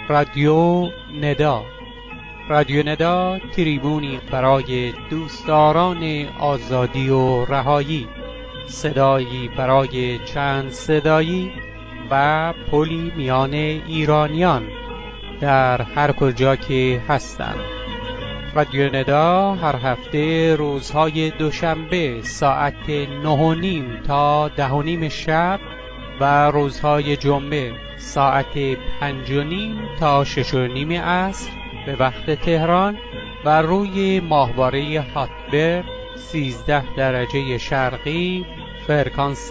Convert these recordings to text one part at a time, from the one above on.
رادیو ندا. رادیو ندا تریبونی برای دوستداران آزادی و رهایی، صدایی برای چند صدایی و پلی میان ایرانیان در هر کجا که هستند. رادیو ندا هر هفته روزهای دوشنبه ساعت 9:30 تا 10:30 شب و روزهای جمعه ساعت 5:30 تا 6:30 عصر به وقت تهران و روی ماهواره هاتبرد 13 درجه شرقی فرکانس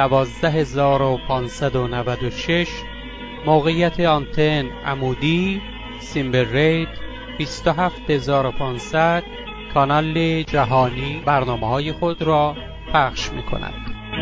12596، موقعیت آنتن عمودی سیمبل ریت 27500، کانال جهانی برنامه‌های خود را پخش می‌کند.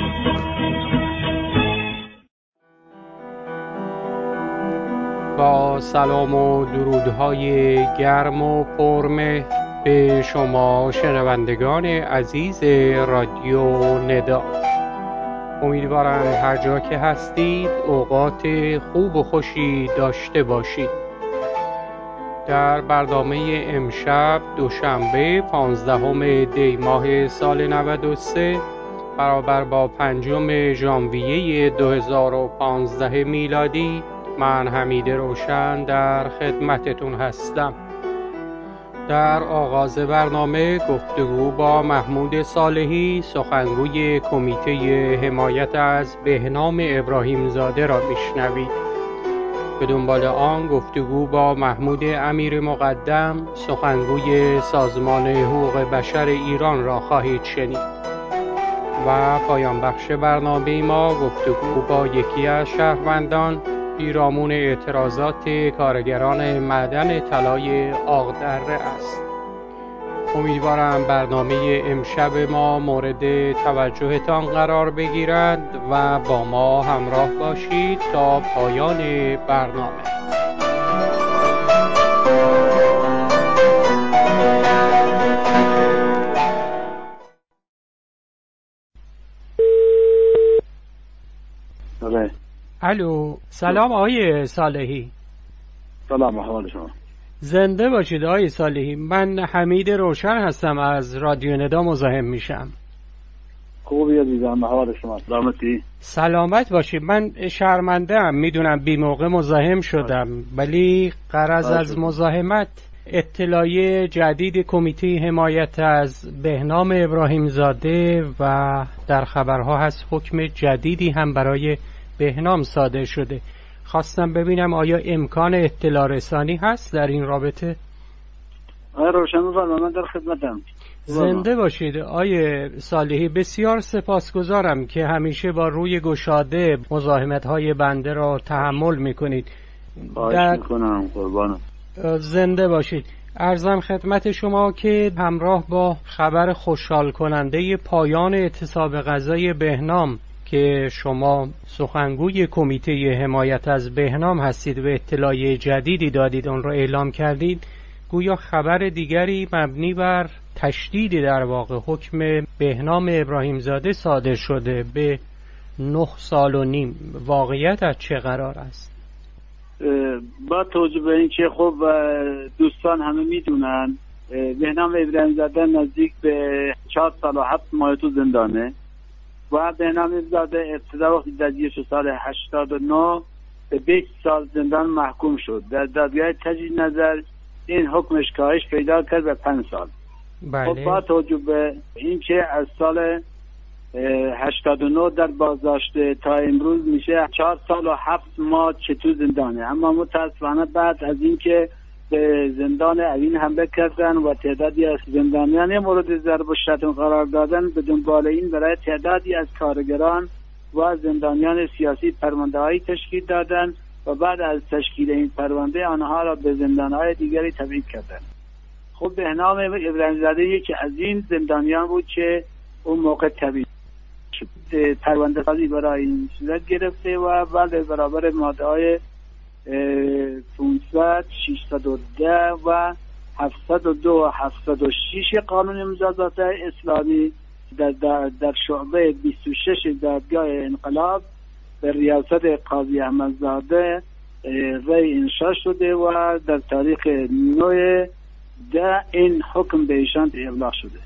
با سلام و درودهای گرم و پرمهر به شما شنوندگان عزیز رادیو ندا، امیدوارم هر جا که هستید اوقات خوب و خوشی داشته باشید. در برنامه امشب دوشنبه 15 دی ماه سال 93 برابر با 5 ژانویه 2015 میلادی، من حمید روشن در خدمتتون هستم. در آغاز برنامه گفتگو با محمود صالحی، سخنگوی کمیته حمایت از بهنام ابراهیم زاده را میشنوید. به دنبال آن گفتگو با محمود امیر مقدم، سخنگوی سازمان حقوق بشر ایران را خواهید شنید. و پایان بخش برنامه ما گفتگو با یکی از شهروندان پیرامون اعتراضات کارگران معدن طلای آقدره است. امیدوارم برنامه امشب ما مورد توجهتان قرار بگیرد و با ما همراه باشید تا پایان برنامه. الو، سلام آقای صالحی. سلام، احوال شما؟ زنده باشید آقای صالحی. من حمید روشن هستم، از رادیو ندا مزاحم میشم. خوبی عزیزم، احوال شما؟ سلامتی؟ سلامت باشید. من شرمنده ام، میدونم بی موقع مزاحم شدم، ولی غرض از مزاحمت اطلاعیه جدید کمیته حمایت از بهنام ابراهیم زاده و در خبرها هست حکم جدیدی هم برای بهنام صادر شده. خواستم ببینم آیا امکان اطلاع رسانی هست در این رابطه؟ آیا روشن من در خدمتم. زنده باشید آیه صالحی. بسیار سپاسگزارم که همیشه با روی گشاده مزاحمت‌های بنده را تحمل می‌کنید. خواهش می‌کنم، قربانم. زنده باشید. عرضم خدمت شما که همراه با خبر خوشحال کننده پایان اعتصاب غذایی بهنام که شما سخنگوی کمیته حمایت از بهنام هستید و اطلاعیه جدیدی دادید، اون را اعلام کردید، گویا خبر دیگری مبنی بر تشدید در واقع حکم بهنام ابراهیم زاده صادر شده به 9 سال و نیم. واقعیت از چه قرار است؟ با توجه به این که خب دوستان همه میدونن بهنام ابراهیم زاده نزدیک به 4 سال و 7 ماه تو زندانه و بهنام زاده ابتدا وقتی در سال 89 به 20 سال زندان محکوم شد. در دادگاه تجدید نظر این حکمش کاهش پیدا کرد به 5 سال. بله. خب با توجه به این که از سال 89 در بازداشت تا امروز میشه 4 سال و 7 ماه که تو زندانه، اما متاسفانه بعد از این که به زندان اوین حمله کردن و تعدادی از زندانیان مورد ضرب و شتم قرار دادن، به دنبال این برای تعدادی از کارگران و زندانیان سیاسی پرونده‌هایی تشکیل دادن و بعد از تشکیل این پرونده آنها را به زندان‌های دیگری تبعید کردند. خب بهنام ابراهیم زاده یکی از این زندانیان بود که اون موقع تبعید شد. پرونده سازی برای این صورت گرفته و بعد برابر ماده‌های 500 610 و 702 و 706 قانون مجازات اسلامی در شعبه 26 دادگاه انقلاب به ریاست قاضی احمدزاده ری انشا شده و در تاریخ 9 این حکم به ایشان ابلاغ شده.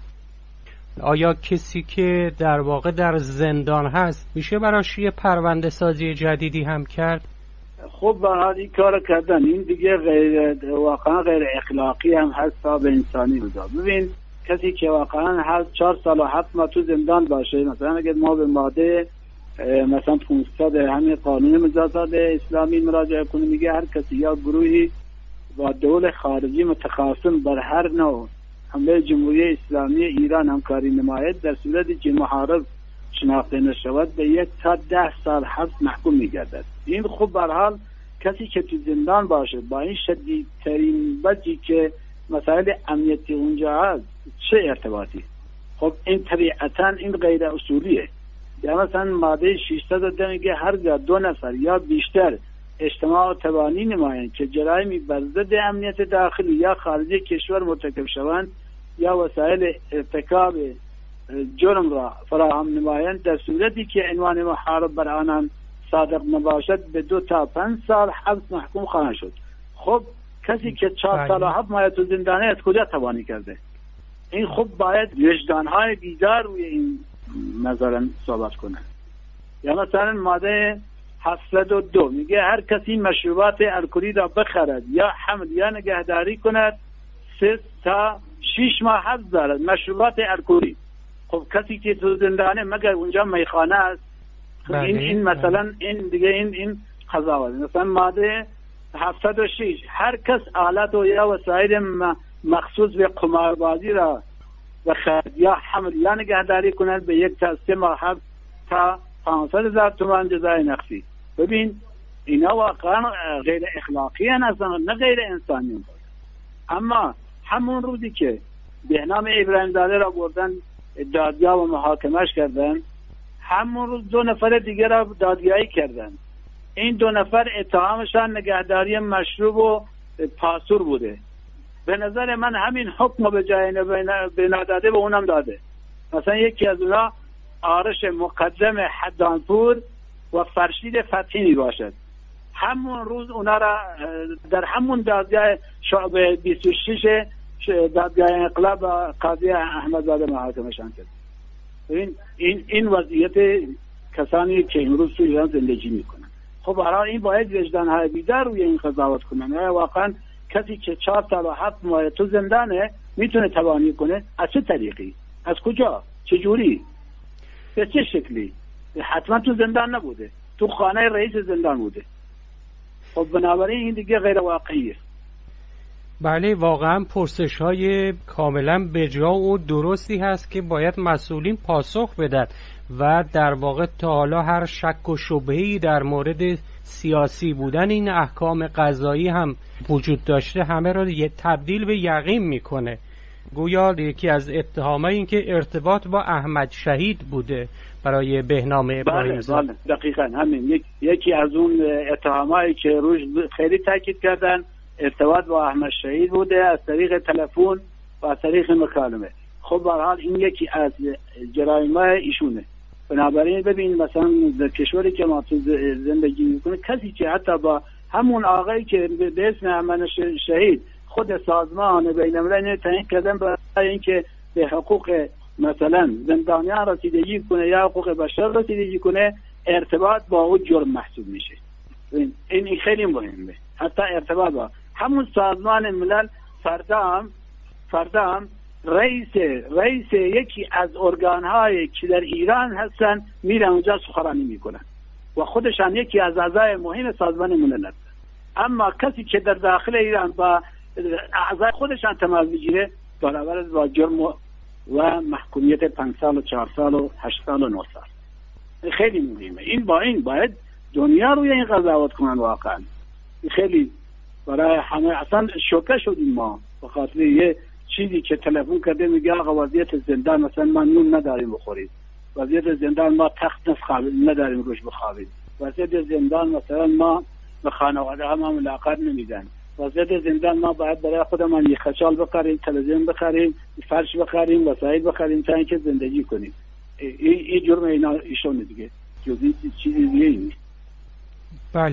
آیا کسی که در واقع در زندان هست میشه براش یه پرونده سازی جدیدی هم کرد؟ خب برای این کار کردن این دیگه واقعا غیر اخلاقی هم هست تا به انسانی بوده. ببین کسی که واقعا هر 4 سال و 7 ماه تو زندان باشه، مثلا اگر ما به ماده مثلا 500 همین قانون مجازات اسلامی مراجعه کنیم، میگه هر کسی یا گروهی با دول خارجی متخاصم بر هر نوع حمله جمهوری اسلامی ایران همکاری نماید، در صورتی که محارب شناخته نشود به 1 تا 10 سال حبس محکوم میگردد. این خب به هر حال کسی که تو زندان باشه با این شدیدترین وجهی که مسائل امنیتی اونجا هست چه ارتباطی؟ خب این طبیعتا این غیر اصولیه. یا مثلا ماده 610 میگه هرگاه 2 نفر یا بیشتر اجتماع توانی نمایند که جرایمی بر ضد امنیت داخلی یا خارجی کشور مرتکب شوند یا وسایل ارتکاب جرم را فراهم نمایند، در صورتی که عنوان محارب بر آنان صادق نباشد به 2 تا 5 سال حبس محکوم خواهند شد. خب کسی که 4 سال و 7 ماه تو زندانه از کجا توانی کرده؟ این خب باید وجدانهای بیدار روی این نظرن صحبت کنند. یا مثلا ماده 702 میگه هر کسی مشروبات الکلی را بخرد یا حمل یا نگهداری کند 3 تا 6 ماه حبس دارد. مشروبات الکلی، خب کسی که تو زندانه مگر اونجا میخانه است؟ این مثلا این دیگه این قضاوت. مثلا ماده 706 هر کس آلات و یا وسایل مخصوص به قماربازی را بخرد یا حمل یا نگهداری کند به 1 تا 3 ماه حبس تا 500,000 تومان جزای نقصی. ببین اینا واقعا غیر اخلاقی هستن، نه غیر انسانی. اما همون روزی که بهنام ابراهیم زاده را بردن دادگاه و محاکمش کردن، همون روز 2 نفر دیگر را دادگاهی کردن. این 2 نفر اتهامشان نگهداری مشروب و پاسور بوده. به نظر من همین حکم به جای بنا داده به اونم داده. مثلا یکی از اونا آرش مقدم حدانپور و فرشید فتحی می باشد. همون روز اونا را در همون دادگاه شعبه 26 دادگاه انقلاب قاضی احمدزاده محاکمه‌شان کرد. این وضعیت کسانی که امروز تو ایران زندگی میکنن. خب برای این باید وجدان‌های بیدار روی این قضاوت کنن. واقعا کسی که 4 سال و 7 ماه تو زندانه میتونه توانی کنه؟ از چه طریقی؟ از کجا؟ چه جوری؟ به چه شکلی؟ حتما تو زندان نبوده، تو خانه رئیس زندان بوده. خب بنابراین این دیگه غیر واقعیه. بله واقعا پرسش های کاملا بجا و درستی هست که باید مسئولین پاسخ بدن و در واقع تا حالا هر شک و شبهه‌ای در مورد سیاسی بودن این احکام قضایی هم وجود داشته همه را تبدیل به یقین میکنه. گویا یکی از اتهامای این که ارتباط با احمد شهید بوده برای بهنام ابراهیم زاده. بله دقیقاً همین یکی از اون اتهامایی که روش خیلی تاکید کردن ارتباط با احمد شهید بوده از طریق تلفن و از طریق مکالمه. خب به هر حال این یکی از جرایم‌های ایشونه. بنابراین ببین مثلا در کشوری که ما تو زندگی میکنه کسی که حتی با همون آقایی که به اسم احمد شهید خود سازمان بین‌المللی تعیین کردن برای اینکه به حقوق مثلا زندانیان رسیدگی کنه یا حقوق بشر رسیدگی کنه، ارتباط با او جرم محسوب میشه. این خیلی مهمه. حتی ارتباط با همون سازمان ملل فردا هم رئیس یکی از ارگان‌های که در ایران هستن میرن اونجا سخنرانی میکنن و خودشان یکی از اعضای مهم سازمان ملل هستن. اما کسی که در داخل ایران با اعضای خودشان تماس میگیره برابر با جرم و محکومیت 5 سال و 4 سال و 8 سال و 9 سال. خیلی مهمه. این باید دنیا روی این قضاوت کنن. واقعا خیلی برای همه اصلا شوکه شدیم ما به خاطر یه چیزی که تلفن کرده میگه آقا وضعیت زندان مثلا ما نون نداریم بخوریم، وضعیت زندان ما تخت نداریم روش بخوابیم، وضعیت زندان مثلا ما به خانواده هم ملاقات نمیدن، وضعیت زندان ما باید برای خودمان یه خشال بخریم، تلویزیون بخریم، فرش بخریم، وسایل بخریم تا اینکه زندگی کنیم. این جرم ایشون دیگه جزئی چیزی دیگه نیست. بله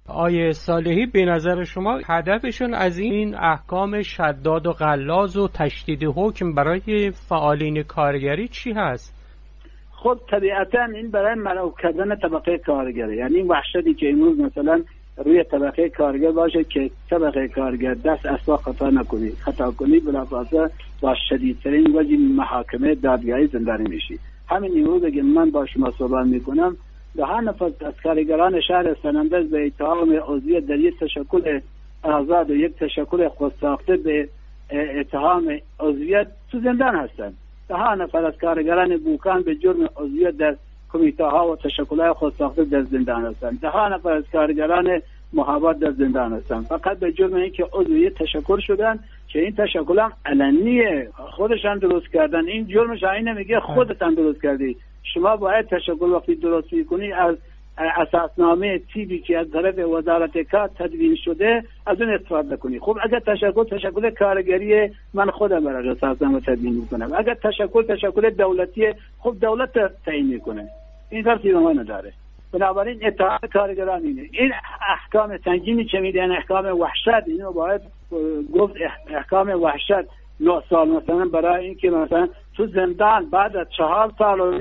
آیه صالحی به نظر شما هدفشون از این احکام شداد و غلاظ و تشدید حکم برای فعالین کارگری چی هست؟ خب طبیعتا این برای مرعوب کردن طبقه کارگره، یعنی این وحشتی که امروز مثلا روی طبقه کارگر باشه که طبقه کارگر دست اصلا خطا کنی بلافاصله با شدیدترین وجه محاکمه دادگاهی زندانی میشی. همین امروز اگه من با شما صحبت میکنم 10 نفر از کارگران شهر سنندج به اتهام عضویت در یک تشکل آزاد و یک تشکل خودساخته به اتهام عضویت تو زندان هستند. 10 نفر از کارگران بوکان به جرم عضویت در کمیته ها و تشکل‌های خودساخته در زندان هستند. 10 نفر از کارگران محابات در زندان هستند، فقط به جرم اینکه عضو تشکل شدن که این تشکل هم علنیه، خودشان درست کردن. این جرمش این نمیگه خودتان درست کردی. شما باید تشکل وقتی درست میکنی از اساسنامه تیبی که از طرف وزارت کار تدوین شده از اون استفاده کنی. خب اگر تشکل کارگری من خودم برای اساسنامه تدوین میکنم، اگر تشکل دولتی خب دولت تعیین میکنه، این فرقی به ما نداره. بنابراین اتحاد کارگران اینه. این احکام سنگینی که میدن احکام وحشت، اینو باید گفت احکام وحشت 9 سال مثلا برای اینکه مثلا تو زندان بعد از 4 سال و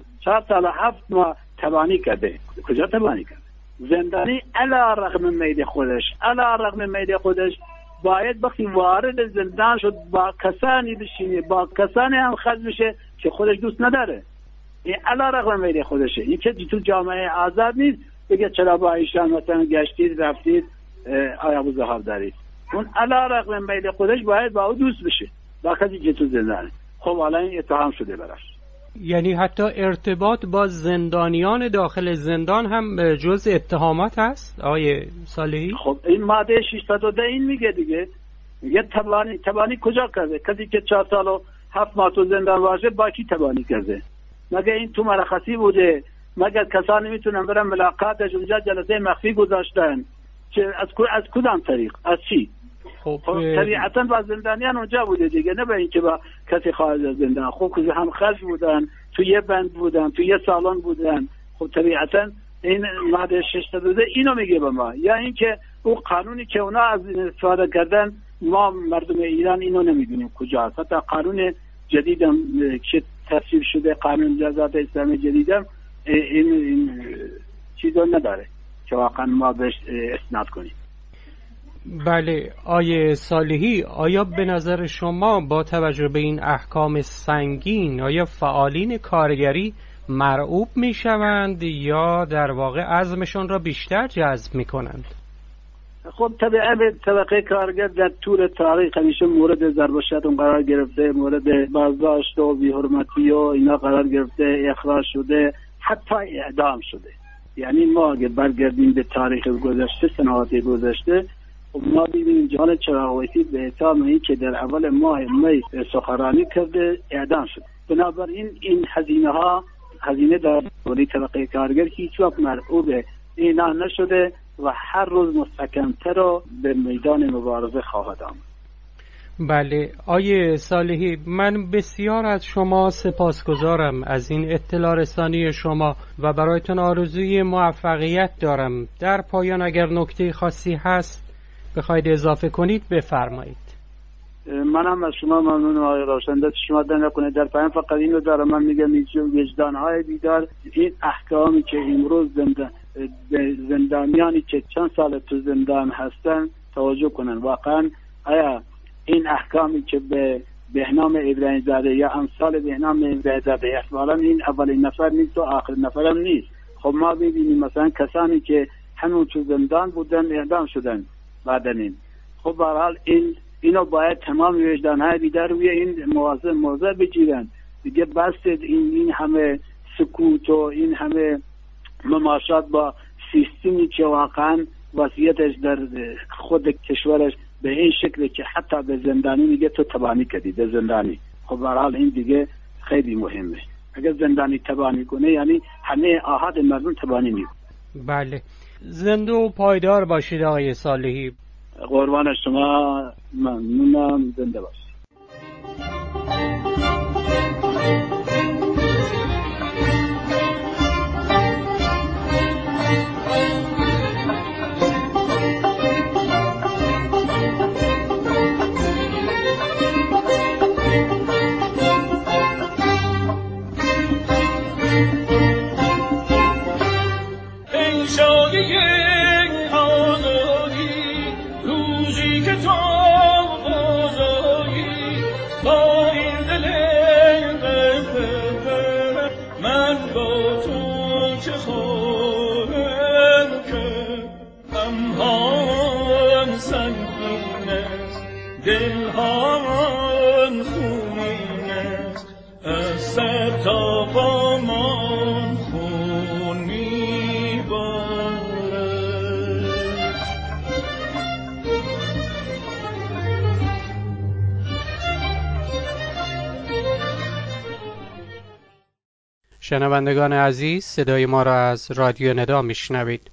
7 ماه تبانی کرده. کجا تبانی کرده؟ زندانی علی رغم میل خودش باید وقتی وارد زندان شد با کسانی بشینه، با کسانی هم خز بشه که خودش دوست نداره. این علی رغم میل خودشه. این که تو جامعه آزاد نیست بگه چرا با ایشان مثلا گشتید رفتید آیا بزهار دارید. اون علی رغم میل خودش باید با او دوست بشه با کسی که تو زندانه. خب حالا این اتهام شده براش. یعنی حتی ارتباط با زندانیان داخل زندان هم جز اتهامات هست آقای صالحی؟ خب این ماده 610 این میگه دیگه، میگه تبانی کجا کرده؟ کسی که 4 سال و 7 ماه تو زندان باشه با کی تبانی کرده؟ مگه این تو مرخصی بوده؟ مگه کسانی میتونن برن ملاقاتش اونجا جلسه مخفی گذاشتن؟ چه از کدام طریق؟ از چی؟ خب طبیعتا با زندانیان اونجا بوده دیگه، نه به اینکه با کسی خارج از زندان. خب هم خرج بودن، تو یه بند بودن، تو یه سالن بودن. خب طبیعتا این ماده 610 اینو میگه به ما. یا اینکه اون قانونی که اونا از استفاده کردن ما مردم ایران اینو نمیدونیم کجاست. حتی قانون جدیدم که تصویب شده، قانون جزات اسلامی جدیدم این چیزو نداره که واقعا ما بهش اسناد کنیم. بله آیه صالحی، آیا به نظر شما با توجه به این احکام سنگین آیا فعالین کارگری مرعوب می شوند یا در واقع عزمشون را بیشتر جذب می کنند؟ خب طبقه کارگر در طول تاریخ همیشه مورد ضرب و شتم قرار گرفته، مورد بازداشت و بی‌حرمتی و اینا قرار گرفته، اخراج شده، حتی اعدام شده. یعنی ما اگه برگردیم به تاریخ گذشته، سنوات گذشته، ما ببینیم جان چراغ‌ویسی به اتهام این که در اول ماه می سخنرانی کرده اعدام شد. بنابراین این هزینه در طبقه کارگر هیچ وقت مرعوب اینا نشده و هر روز مستحکم‌تر رو به میدان مبارزه خواهد آمد. بله آیه صالحی، من بسیار از شما سپاسگزارم از این اطلاع رسانی شما و برایتون آرزوی موفقیت دارم. در پایان اگر نکته خاصی هست بخواید اضافه کنید بفرمایید. منم از شما ممنونم آقای روشن، دست شما در نکنه. در پایان فقط اینو دارم من میگم وجدان‌های بیدار این احکامی که امروز زندانیانی که چند سال تو زندان هستن توجه کنن. واقعا آیا این احکامی که به بهنام ابراهیم زاده یا امثال بهنام ابراهیم زاده احتمالاً این اولین نفر نیست و آخرین نفر هم نیست. خب ما ببینیم مثلا کسانی که همون تو زندان بودن اعدام شدن بعدن. خب به هر حال اینو باید تمام وجدان‌های بیدار روی این موضوع بگیرن دیگه. بس این همه سکوت و این همه مماشات با سیستمی که واقعا وضعیتش در خود کشورش به این شکلی که حتی به زندانی میگه تو تبانی کردی به زندانی. خب به هر حال این دیگه خیلی مهمه. اگر زندانی تبانی کنه یعنی همه آحاد مردم تبانی میکنه. بله زنده و پایدار باشید آقای صالحی. قربان شما، ممنونم، زنده باشید. شنوندگان عزیز، صدای ما را از رادیو ندا میشنوید.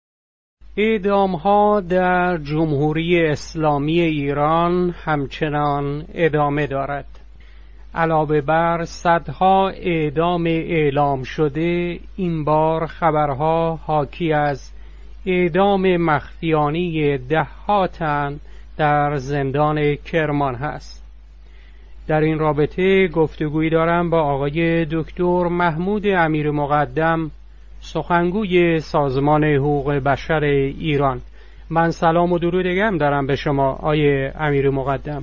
اعدام‌ها در جمهوری اسلامی ایران همچنان ادامه دارد. علاوه بر صدها اعدام اعلام شده، این بار خبرها حاکی از اعدام مخفیانه ده‌ها تن در زندان کرمان هست. در این رابطه گفتگویی دارم با آقای دکتر محمود امیر مقدم، سخنگوی سازمان حقوق بشر ایران. من سلام و درود گرم دارم به شما آقای امیر مقدم.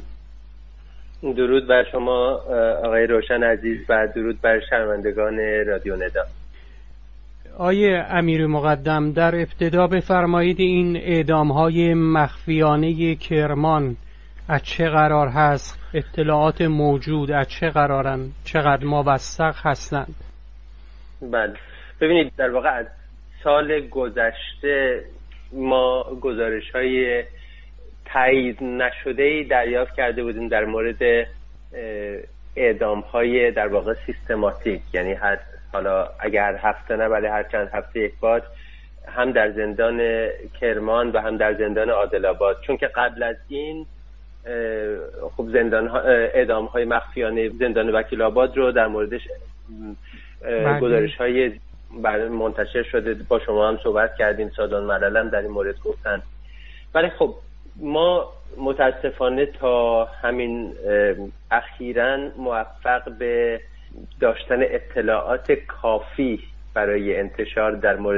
درود بر شما آقای روشن عزیز و درود بر شنوندگان رادیو ندا. آقای امیر مقدم، در ابتدا بفرمایید این اعدام‌های مخفیانه کرمان از چه قرار هست؟ اطلاعات موجود از چه قرارن؟ چقدر موثق هستند؟ بله، ببینید در واقع از سال گذشته ما گزارش‌های تایید نشده‌ای دریافت کرده بودیم در مورد اعدام‌های در واقع سیستماتیک، یعنی حالا اگر هفته نه ولی هر چند هفته یک بار، هم در زندان کرمان و هم در زندان عادل‌آباد. چون که قبل از این خب اعدام‌های مخفیانه زندان وکیل آباد رو در موردش گزارش‌های منتشر شده، با شما هم صحبت کردیم، سازمان ملل هم در این مورد گفتن. ولی خب ما متاسفانه تا همین اخیراً موفق به داشتن اطلاعات کافی برای انتشار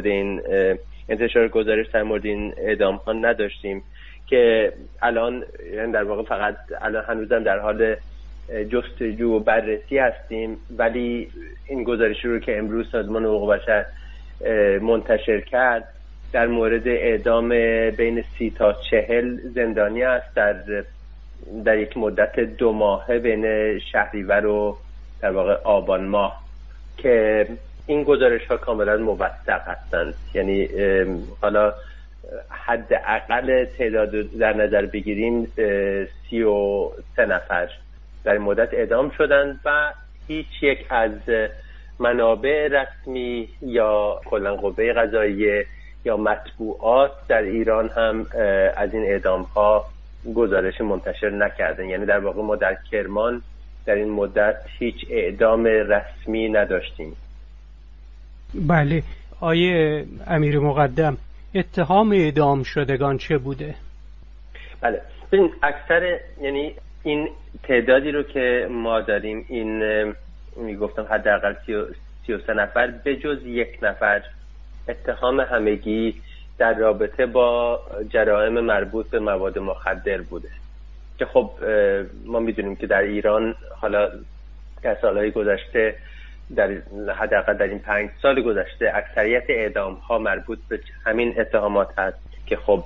گزارش در مورد این اعدام‌ها نداشتیم که الان در واقع فقط الان هنوزم در حال جستجو و بررسی هستیم. ولی این گزارشی رو که امروز سازمان حقوق بشر منتشر کرد در مورد اعدام بین 30 تا 40 زندانی است در یک مدت 2 ماهه بین شهریور و در واقع آبان ماه، که این گزارش ها کاملا موثق هستند. یعنی حالا حداقل تعداد در نظر بگیریم 33 نفر در این مدت اعدام شدند و هیچ یک از منابع رسمی یا کلا قوه قضاییه یا مطبوعات در ایران هم از این اعدام ها گزارش منتشر نکردن. یعنی در واقع ما در کرمان در این مدت هیچ اعدام رسمی نداشتیم. بله، آیه امیر مقدم، اتهام اعدام شدگان چه بوده؟ بله، ببین اکثر، یعنی این تعدادی رو که ما داریم، این میگفتم حداقل 33 نفر، به جز 1 نفر اتهام همگی در رابطه با جرائم مربوط به مواد مخدر بوده، که خب ما میدونیم که در ایران حالا در سالهای گذشته، در حداقل در این 5 سال گذشته، اکثریت اعدام ها مربوط به همین اتهامات هست که خب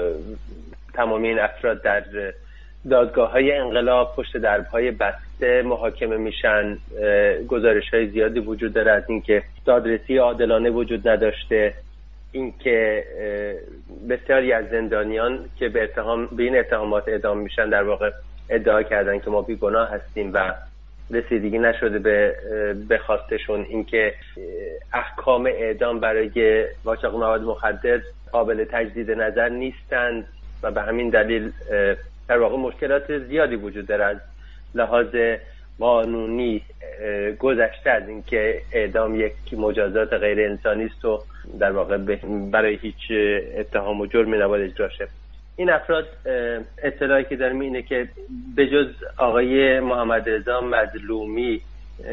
تمامی این افراد در دادگاه های انقلاب پشت درب‌های بسته محاکمه میشن. گزارش های زیادی وجود داره از اینکه دادرسی عادلانه وجود نداشته، اینکه بسیاری از زندانیان که به این اتهامات اعدام میشن در واقع ادعا کردن که ما بیگناه هستیم و رسیدگی نشده به خواستشون، اینکه احکام اعدام برای قاچاق مواد مخدر قابل تجدید نظر نیستند و به همین دلیل در واقع مشکلات زیادی وجود داره از لحاظ قانونی، گذشته از اینکه اعدام یک مجازات غیر انسانی است و در واقع برای هیچ اتهام و جرمی نباید اجرا شه. این افراد اطلاعی که داریم اینه که به جز آقای محمد رضا مظلومی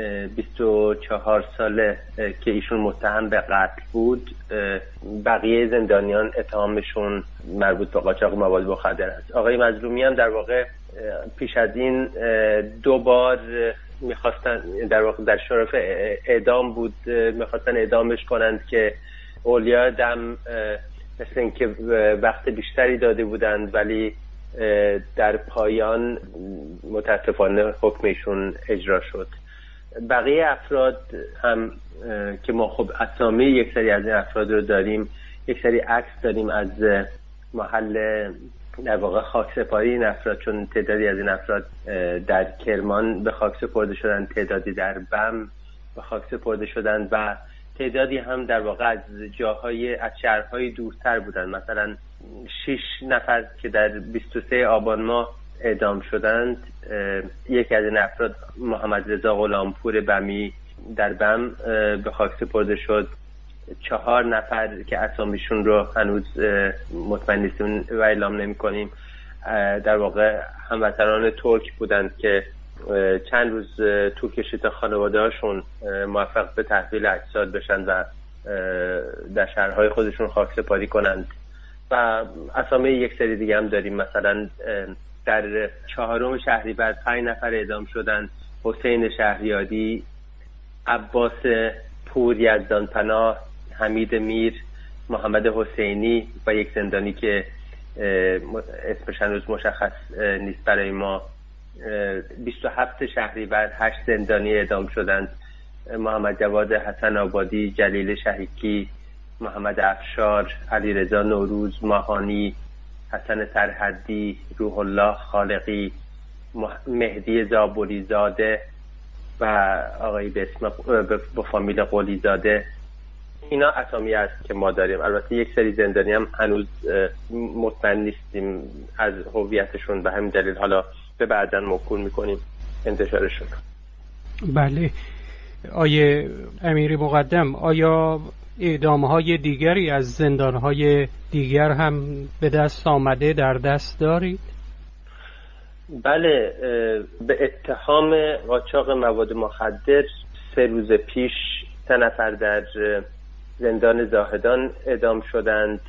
24 ساله که ایشون متهم به قتل بود، بقیه زندانیان اتهامشون مربوط به قاچاق مواد مخدر است. آقای مظلومی هم در واقع پیش از این 2 بار میخواستن، در واقع در شرف اعدام بود، میخواستن اعدامش کنند که اولیاء دم مثل اینکه وقت بیشتری داده بودند، ولی در پایان متاسفانه حکمشون اجرا شد. بقیه افراد هم که ما خب اسامی یک سری از این افراد رو داریم، یک سری عکس داریم از محل در واقع خاکسپاری این افراد، چون تعدادی از این افراد در کرمان به خاک سپرده شدن، تعدادی در بم به خاک سپرده شدن و تعدادی هم در واقع از شهرهای دورتر بودن. مثلا 6 نفر که در 23 آبان ماه اعدام شدند، یکی از این افراد محمد رضا غلامپور بمی در بم به خاک سپرده شد. 4 نفر که اسامیشون رو هنوز مطمئن نیستیم و اعلام نمی کنیم در واقع هموطنان ترک بودند که چند روز طول کشید تا خانواده هاشون موفق به تحویل اجساد بشن و در شهرهای خودشون خاک سپاری کنند. و اسامی یک سری دیگه هم داریم. مثلا در 4 شهریور 5 نفر اعدام شدند: حسین شهریاری، عباس پور یزدانپناه، حمید میر، محمد حسینی و یک زندانی که اسمش هنوز مشخص نیست برای ما. 27 شهریور 8 زندانی اعدام شدند: محمد جواد حسن آبادی، جلیل شهیکی، محمد افشار، علیرضا نوروز ماهانی، حسن سرحدی، روح الله خالقی، مهدی زابوری زاده و آقای به اسم با فامیل قلی زاده. اینا اسامی است که ما داریم. البته یک سری زندانی هم هنوز مطمئن نیستیم از هویتشون، به همین دلیل حالا به بعداً موکول میکنیم انتشارشون. بله. آیه امیری مقدم، آیا اعدام‌های دیگری از زندان‌های دیگر هم به دست آمده، در دست دارید؟ بله، به اتهام قاچاق مواد مخدر 3 روز پیش 3 نفر در زندان زاهدان اعدام شدند.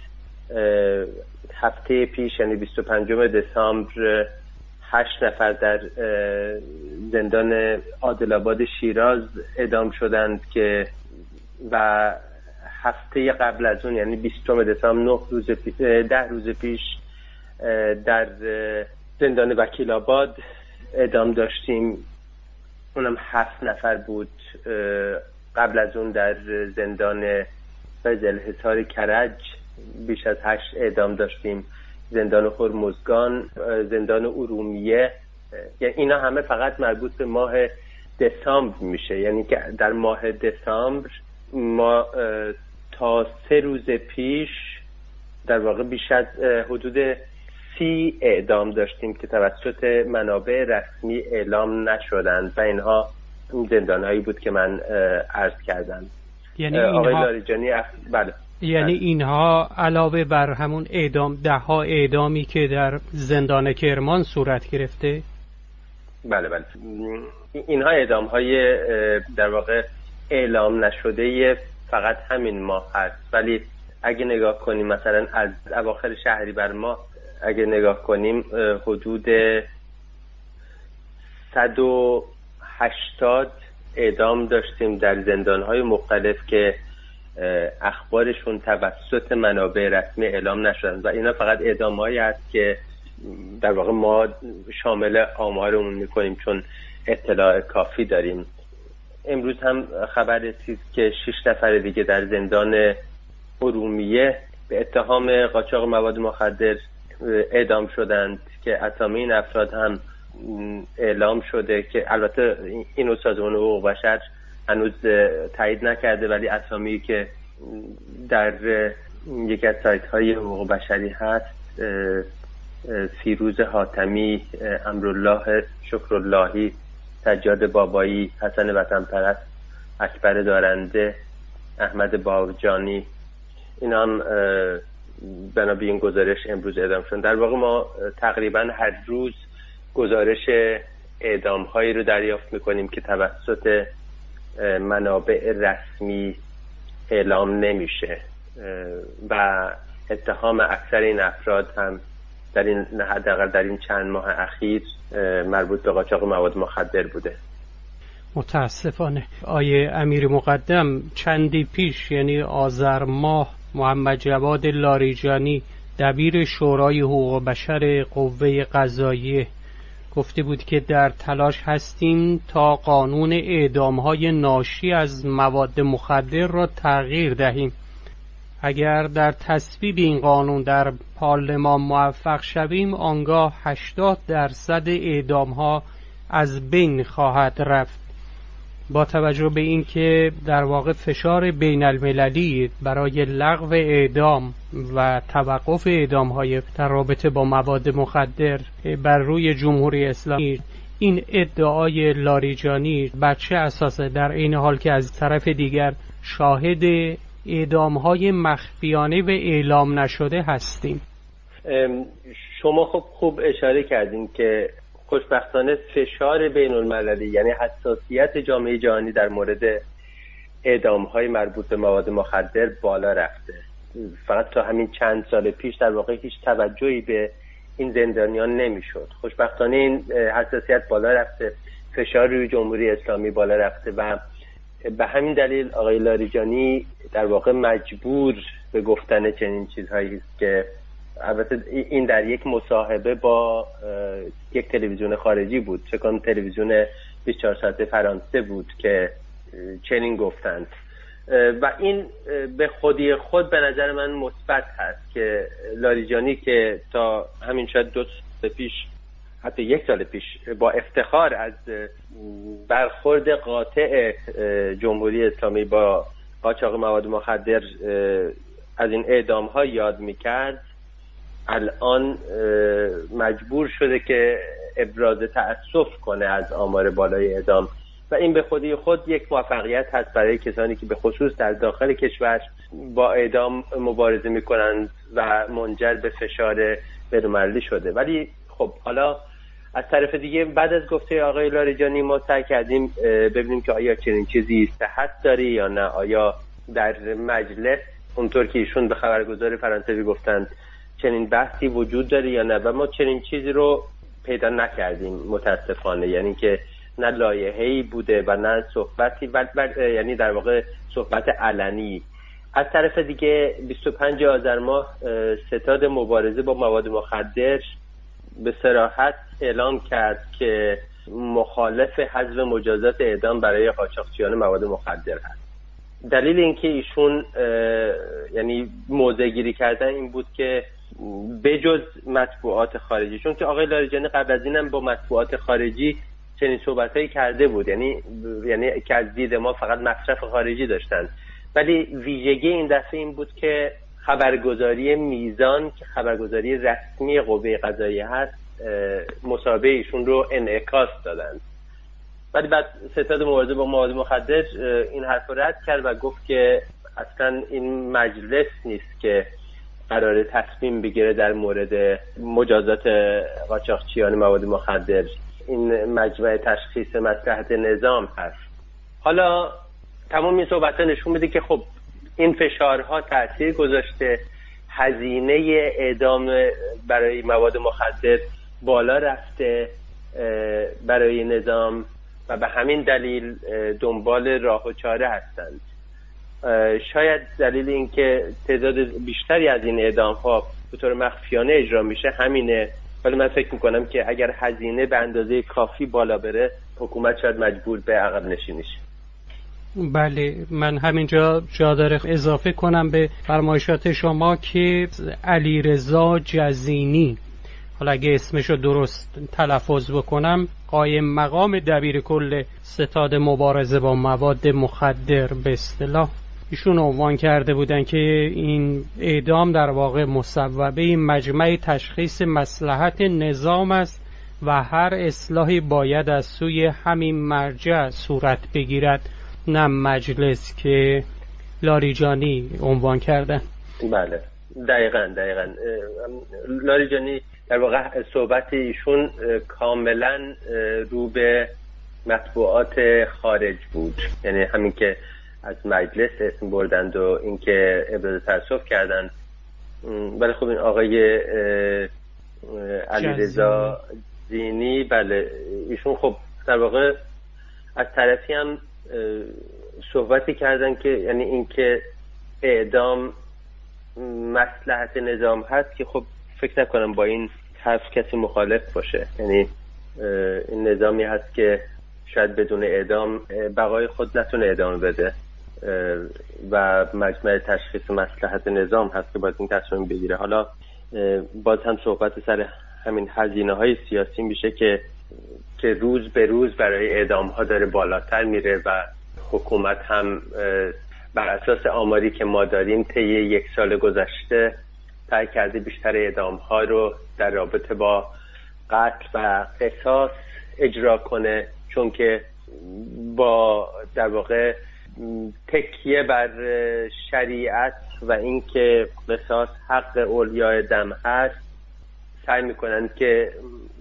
هفته پیش یعنی 25 دسامبر 8 نفر در زندان عادل‌آباد شیراز اعدام شدند که و هفته قبل از اون یعنی 20 دسامبر 10 روز پیش در زندان وکیل آباد اعدام داشتیم، اونم 7 نفر بود. قبل از اون در زندان فضلحصار کرج بیش از 8 اعدام داشتیم. زندان هرمزگان، زندان ارومیه. یعنی اینا همه فقط مربوط به ماه دسامبر میشه. یعنی که در ماه دسامبر ما تا 3 روز پیش در واقع بیش از حدود 30 اعدام داشتیم که توسط منابع رسمی اعلام نشدند و اینها اون زندانهایی بود که من عرض کردم. یعنی آقای لاریجانی بله. یعنی اینها علاوه بر همون ده‌ها اعدامی که در زندان کرمان صورت گرفته؟ بله. اینها اعدام‌های در واقع اعلام نشده فقط همین ماه هست. ولی اگه نگاه کنیم مثلا از اواخر شهریور ماه اگه نگاه کنیم حدود 180 اعدام داشتیم در زندان‌های مختلف که اخبارشون توسط منابع رسمی اعلام نشدن و اینا فقط اعدام‌هایی هست که در واقع ما شامل آمارمون میکنیم چون اطلاع کافی داریم. امروز هم خبر رسید که 6 نفر دیگه در زندان ارومیه به اتهام قاچاق مواد مخدر اعدام شدند که اسامی این افراد هم اعلام شده که البته اینو سازمان حقوق بشر هنوز تایید نکرده، ولی اسامی که در یکی از سایت های حقوق بشری هست فیروز حاتمی، امرالله شکراللهی، سجاد بابایی، حسن وطنپرست، اکبر دارنده، احمد باوجانی، اینا هم بنا به این گزارش امروز اعدام شدن. در واقع ما تقریبا هر روز گزارش اعدام هایی رو دریافت میکنیم که توسط منابع رسمی اعلام نمیشه و اتهام اکثر این افراد هم حداقل در این چند ماه اخیر مربوط به قاچاق مواد مخدر بوده. متاسفانه. آیه امیر مقدم چندی پیش، یعنی آذر ماه، محمد جواد لاریجانی دبیر شورای حقوق بشر قوه قضاییه گفته بود که در تلاش هستیم تا قانون اعدام‌های ناشی از مواد مخدر را تغییر دهیم. اگر در تصویب این قانون در پارلمان موفق شویم، آنگاه 80% اعدام‌ها از بین خواهد رفت. با توجه به اینکه در واقع فشار بین المللی برای لغو اعدام و توقف اعدام‌های در رابطه با مواد مخدر بر روی جمهوری اسلامی، این ادعای لاریجانی بر چه اساسه، در این حال که از طرف دیگر شاهد اعدام‌های مخفیانه و اعلام نشده هستیم؟ شما خب خوب اشاره کردین که خوشبختانه فشار بین المللی، یعنی حساسیت جامعه جهانی در مورد اعدام‌های مربوط به مواد مخدر بالا رفته. فقط تا همین چند سال پیش در واقع هیچ توجهی به این زندانیان نمیشد. خوشبختانه این حساسیت بالا رفته، فشار روی جمهوری اسلامی بالا رفته و به همین دلیل آقای لاریجانی در واقع مجبور به گفتن چنین چیزهایی است که البته این در یک مصاحبه با یک تلویزیون خارجی بود، فکر کنم تلویزیون 24 ساعته فرانسه بود که چنین گفتند و این به خودی خود به نظر من مثبت هست که لاریجانی که تا همین شاید 2 سال پیش، حتی 1 سال پیش، با افتخار از برخورد قاطع جمهوری اسلامی با قاچاق مواد مخدر از این اعدام ها یاد میکرد، الان مجبور شده که ابراز تأسف کنه از آمار بالای اعدام و این به خودی خود یک موفقیت هست برای کسانی که به خصوص در داخل کشور با اعدام مبارزه میکنند و منجر به فشار بین‌المللی شده. ولی خب حالا از طرف دیگه بعد از گفته آقای لاریجانی ما سعی کردیم ببینیم که آیا چنین چیزی صحت داره یا نه، آیا در مجلس اونطور که ایشون به خبرگزار فرانسوی گفتند چنین بحثی وجود داره یا نه، و ما چنین چیزی رو پیدا نکردیم متاسفانه. یعنی که نه لایحه‌ای بوده و نه صحبتی، یعنی در واقع صحبت علنی. از طرف دیگه 25 آذر ماه ستاد مبارزه با مواد مخدر به صراحت اعلام کرد که مخالف حذف مجازات اعدام برای قاچاقچیان مواد مخدر هست. دلیل اینکه ایشون یعنی موضع گیری کردن این بود که بجز مطبوعات خارجی، چون که آقای لاریجانی قبل از اینم با مطبوعات خارجی چنین صحبتایی کرده بود، یعنی که از دید ما فقط مصرف خارجی داشتن، ولی ویژگی این دفعه این بود که خبرگزاری میزان که خبرگزاری رسمی قوه قضاییه هست مصاحبه ایشون رو انعکاس دادن. ولی بعد ستاد مبارزه با مواد مخدر این حرف رو رد کرد و گفت که اصلا این مجلس نیست که قرار تصمیم بگیره در مورد مجازات قاچاقچیان مواد مخدر، این مجمع تشخیص مصلحت نظام هست. حالا تمام این صحبت‌ها نشون میده که خب این فشارها تأثیر گذاشته، هزینه اعدام برای مواد مخدر بالا رفته برای نظام و به همین دلیل دنبال راه و چاره هستند. شاید دلیل این که تعداد بیشتری از این اعدام‌ها به طور مخفیانه اجرا میشه همینه، ولی من فکر میکنم که اگر هزینه به اندازه کافی بالا بره حکومت شاید مجبور به عقب نشینی شه. بله، من همینجا جا داره اضافه کنم به فرمایشات شما که علیرضا جزینی، حالا اگه اسمشو درست تلفظ بکنم، قایم مقام دبیر کل ستاد مبارزه با مواد مخدر به اصطلاح، ایشون عنوان کرده بودن که این اعدام در واقع مصوبه مجمع تشخیص مصلحت نظام است و هر اصلاحی باید از سوی همین مرجع صورت بگیرد، نه مجلس که لاریجانی عنوان کردن. بله دقیقاً لاریجانی در واقع صحبت ایشون کاملا رو به مطبوعات خارج بود، یعنی همین که از مجلس اسم بردند و اینکه ابراز تأسف کردند. ولی خب این آقای علیرضا زینی، بله ایشون خب در واقع از طرفی هم صحبتی کردن که یعنی اینکه اعدام مصلحت نظام هست که خب فکر نکنم با این حرف کسی مخالف باشه. یعنی این نظامی هست که شاید بدون اعدام بقای خود نتونه ادامه بده و مجمع تشخیص مصلحت نظام هست که باید این تصمیم بگیره. حالا باز هم صحبت سر همین هزینه‌های سیاسی میشه که روز به روز برای اعدام‌ها داره بالاتر میره و حکومت هم بر اساس آماری که ما داریم طی 1 سال گذشته سعی کرده بیشتر اعدام‌ها رو در رابطه با قتل و قصاص اجرا کنه، چون که با در واقع تکیه بر شریعت و اینکه قصاص حق اولیاء دم هست سعی میکنن که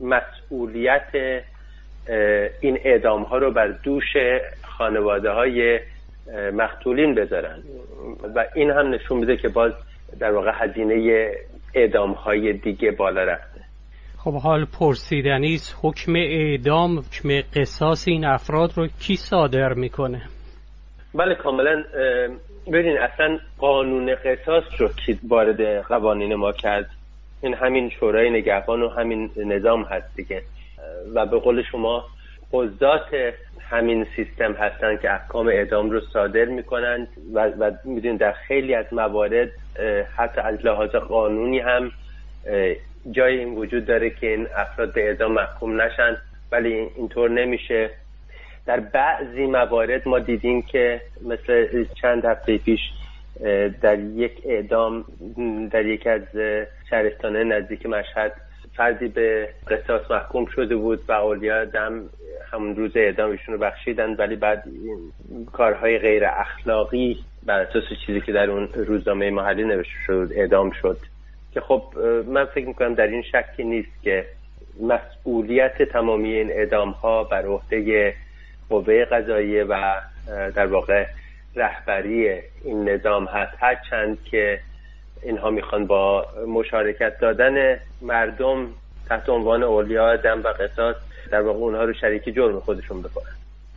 مسئولیت این اعدام ها رو بر دوش خانواده های مقتولین بذارن و این هم نشون میده که باز در واقع هزینه اعدام های دیگه بالا رفته. خب حال پرسیدنی است، حکم اعدام، حکم قصاص این افراد رو کی صادر میکنه؟ بله کاملا. ببینید اصلا قانون قصاص رو کی وارد قوانین ما کرد؟ این همین شورای نگهبان و همین نظام هست دیگه و به قول شما قضات همین سیستم هستن که احکام اعدام رو صادر میکنند و میدونید در خیلی از موارد حتی از لحاظ قانونی هم جای این وجود داره که این افراد به اعدام محکوم نشن، ولی اینطور نمیشه. در بعضی موارد ما دیدیم که مثل چند هفته پیش در یک اعدام در یک از شهرستانه نزدیک مشهد فردی به قصاص محکوم شده بود و اولیاء دم همون روز اعدامشون رو بخشیدن، ولی بعد کارهای غیر اخلاقی بر اساس چیزی که در اون روزنامه محلی نوشته شد اعدام شد که خب من فکر میکنم در این شکی نیست که مسئولیت تمامی این اعدام ها بر عهده قوه قضاییه و در واقع رهبری این نظام هست، هرچند که اینها میخوان با مشارکت دادن مردم تحت عنوان اولیاء دم و قصاص در واقع اونها رو شریک جرم خودشون بکنن.